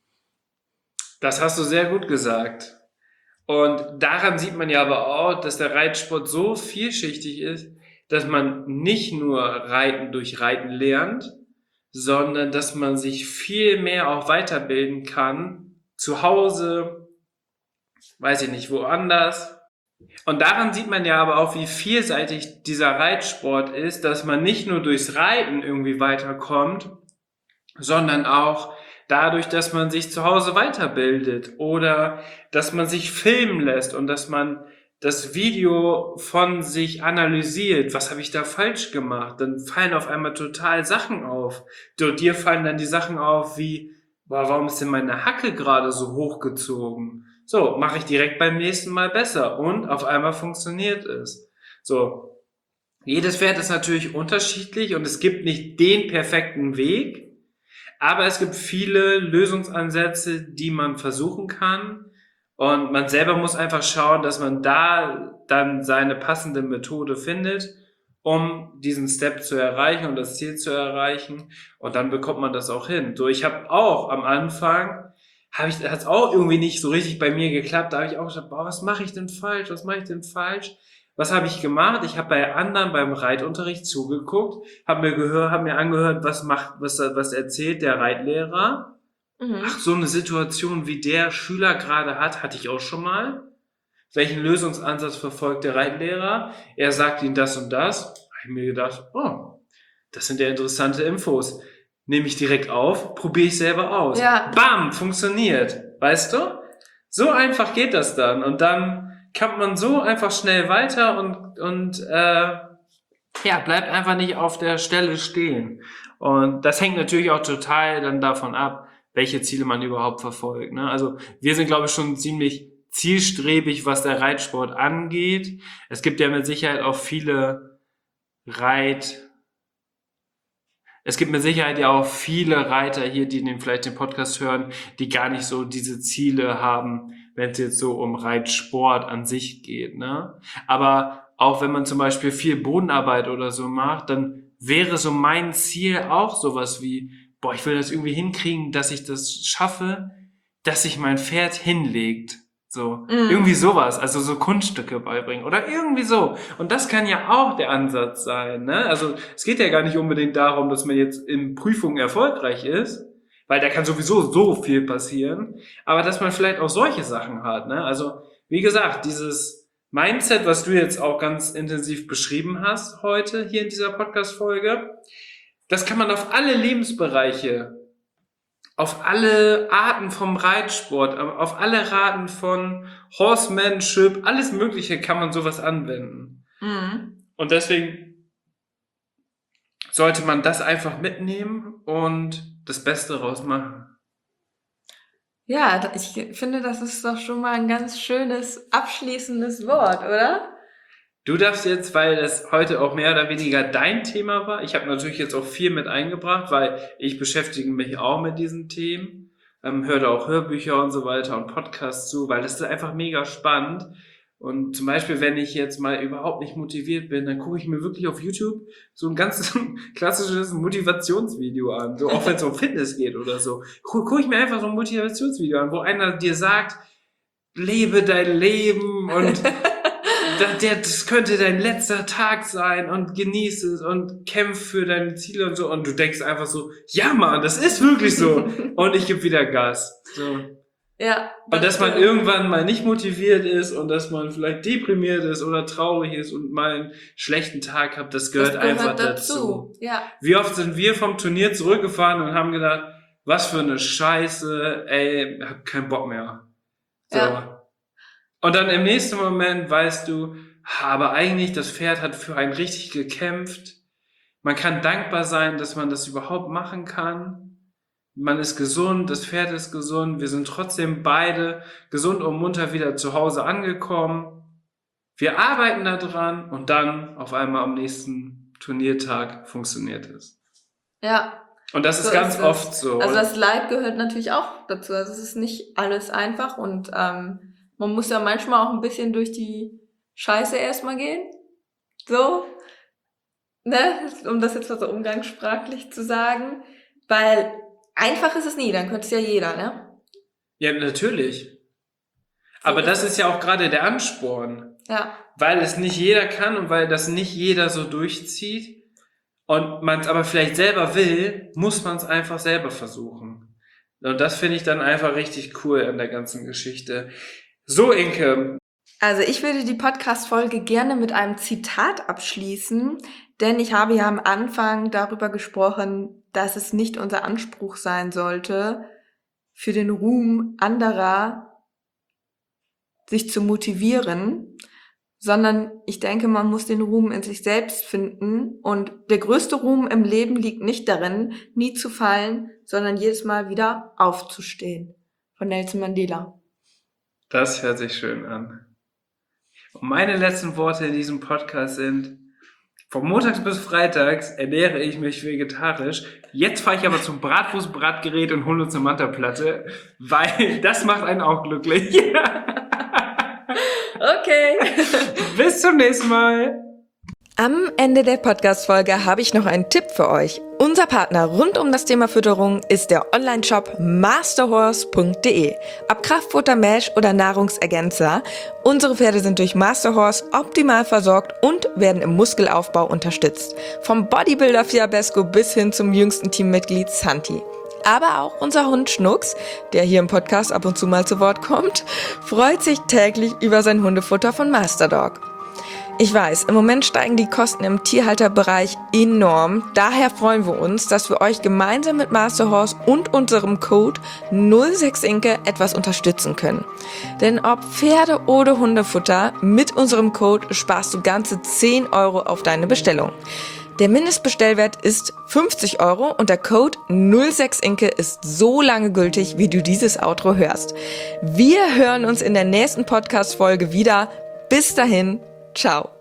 A: Das hast du sehr gut gesagt. Und daran sieht man ja aber auch, dass der Reitsport so vielschichtig ist, dass man nicht nur Reiten durch Reiten lernt, sondern dass man sich viel mehr auch weiterbilden kann, zu Hause, weiß ich nicht, woanders. Und daran sieht man ja aber auch, wie vielseitig dieser Reitsport ist, dass man nicht nur durchs Reiten irgendwie weiterkommt, sondern auch dadurch, dass man sich zu Hause weiterbildet oder dass man sich filmen lässt und dass man das Video von sich analysiert. Was habe ich da falsch gemacht? Dann fallen auf einmal total Sachen auf. Dir fallen dann die Sachen auf wie, warum ist denn meine Hacke gerade so hochgezogen? So, mache ich direkt beim nächsten Mal besser und auf einmal funktioniert es. So, jedes Pferd ist natürlich unterschiedlich und es gibt nicht den perfekten Weg. Aber es gibt viele Lösungsansätze, die man versuchen kann. Und man selber muss einfach schauen, dass man da dann seine passende Methode findet, um diesen Step zu erreichen und das Ziel zu erreichen. Und dann bekommt man das auch hin. So, ich habe auch am Anfang, hat es auch irgendwie nicht so richtig bei mir geklappt. Da habe ich auch gedacht, was mache ich denn falsch? Was habe ich gemacht? Ich habe bei anderen beim Reitunterricht zugeguckt, habe mir angehört, was erzählt der Reitlehrer. Ach, so eine Situation wie der Schüler gerade hatte ich auch schon mal. Welchen Lösungsansatz verfolgt der Reitlehrer? Er sagt ihm das und das. Habe ich mir gedacht, oh, das sind ja interessante Infos. Nehme ich direkt auf, probiere ich selber aus.
B: Ja.
A: Bam, funktioniert. Weißt du? So einfach geht das dann. Und dann kommt man so einfach schnell weiter und bleibt einfach nicht auf der Stelle stehen. Und das hängt natürlich auch total dann davon ab, welche Ziele man überhaupt verfolgt. Ne? Also wir sind, glaube ich, schon ziemlich zielstrebig, was der Reitsport angeht. Es gibt ja mit Sicherheit auch viele Reiter hier, die vielleicht den Podcast hören, die gar nicht so diese Ziele haben, wenn es jetzt so um Reitsport an sich geht, ne? Aber auch wenn man zum Beispiel viel Bodenarbeit oder so macht, dann wäre so mein Ziel auch sowas wie, ich will das irgendwie hinkriegen, dass ich das schaffe, dass sich mein Pferd hinlegt. So, irgendwie sowas, also so Kunststücke beibringen oder irgendwie so. Und das kann ja auch der Ansatz sein, ne? Also es geht ja gar nicht unbedingt darum, dass man jetzt in Prüfungen erfolgreich ist, weil da kann sowieso so viel passieren, aber dass man vielleicht auch solche Sachen hat, ne? Also wie gesagt, dieses Mindset, was du jetzt auch ganz intensiv beschrieben hast heute hier in dieser Podcast-Folge, das kann man auf alle Lebensbereiche, auf alle Arten vom Reitsport, auf alle Arten von Horsemanship, alles Mögliche kann man sowas anwenden. Und deswegen sollte man das einfach mitnehmen und das Beste rausmachen.
B: Ja, ich finde, das ist doch schon mal ein ganz schönes, abschließendes Wort, oder?
A: Du darfst jetzt, weil das heute auch mehr oder weniger dein Thema war, ich habe natürlich jetzt auch viel mit eingebracht, weil ich beschäftige mich auch mit diesen Themen, höre da auch Hörbücher und so weiter und Podcasts zu, weil das ist einfach mega spannend. Und zum Beispiel, wenn ich jetzt mal überhaupt nicht motiviert bin, dann gucke ich mir wirklich auf YouTube so ein ganz klassisches Motivationsvideo an, so auch wenn es um Fitness geht oder so. Gucke ich mir einfach so ein Motivationsvideo an, wo einer dir sagt, lebe dein Leben und das könnte dein letzter Tag sein und genieß es und kämpf für deine Ziele und so. Und du denkst einfach so, ja Mann, das ist wirklich so. Und ich gebe wieder Gas. So.
B: Ja.
A: Und dass man irgendwann mal nicht motiviert ist und dass man vielleicht deprimiert ist oder traurig ist und mal einen schlechten Tag hat, das gehört einfach dazu.
B: Ja.
A: Wie oft sind wir vom Turnier zurückgefahren und haben gedacht, was für eine Scheiße, ey, hab keinen Bock mehr. So. Ja. Und dann im nächsten Moment weißt du, aber eigentlich das Pferd hat für einen richtig gekämpft. Man kann dankbar sein, dass man das überhaupt machen kann. Man ist gesund, das Pferd ist gesund. Wir sind trotzdem beide gesund und munter wieder zu Hause angekommen. Wir arbeiten da dran und dann auf einmal am nächsten Turniertag funktioniert es.
B: Ja.
A: Und das ist ganz oft so.
B: Also das Leid gehört natürlich auch dazu. Also es ist nicht alles einfach und man muss ja manchmal auch ein bisschen durch die Scheiße erstmal gehen. So. Ne? Um das jetzt mal so umgangssprachlich zu sagen. Weil einfach ist es nie, dann könnte es ja jeder, ne?
A: Ja, natürlich. Aber das ist ja auch gerade der Ansporn.
B: Ja.
A: Weil es nicht jeder kann und weil das nicht jeder so durchzieht und man es aber vielleicht selber will, muss man es einfach selber versuchen. Und das finde ich dann einfach richtig cool an der ganzen Geschichte. So, Inke.
B: Also ich würde die Podcast-Folge gerne mit einem Zitat abschließen, denn ich habe ja am Anfang darüber gesprochen, dass es nicht unser Anspruch sein sollte, für den Ruhm anderer sich zu motivieren, sondern ich denke, man muss den Ruhm in sich selbst finden und der größte Ruhm im Leben liegt nicht darin, nie zu fallen, sondern jedes Mal wieder aufzustehen. Von Nelson Mandela.
A: Das hört sich schön an. Und meine letzten Worte in diesem Podcast sind, von montags bis freitags ernähre ich mich vegetarisch. Jetzt fahre ich aber zum Bratwurstbratgerät und hole uns eine Mantaplatte, weil das macht einen auch glücklich.
B: Okay.
A: Bis zum nächsten Mal.
B: Am Ende der Podcast-Folge habe ich noch einen Tipp für euch. Unser Partner rund um das Thema Fütterung ist der Online-Shop masterhorse.de. Ob Kraftfutter, Mesh oder Nahrungsergänzer, unsere Pferde sind durch Masterhorse optimal versorgt und werden im Muskelaufbau unterstützt. Vom Bodybuilder Fiabesco bis hin zum jüngsten Teammitglied Santi. Aber auch unser Hund Schnucks, der hier im Podcast ab und zu mal zu Wort kommt, freut sich täglich über sein Hundefutter von Masterdog. Ich weiß, im Moment steigen die Kosten im Tierhalterbereich enorm. Daher freuen wir uns, dass wir euch gemeinsam mit Masterhorse und unserem Code 06inke etwas unterstützen können. Denn ob Pferde- oder Hundefutter, mit unserem Code sparst du ganze 10 € auf deine Bestellung. Der Mindestbestellwert ist 50 € und der Code 06inke ist so lange gültig, wie du dieses Outro hörst. Wir hören uns in der nächsten Podcast-Folge wieder. Bis dahin, ciao.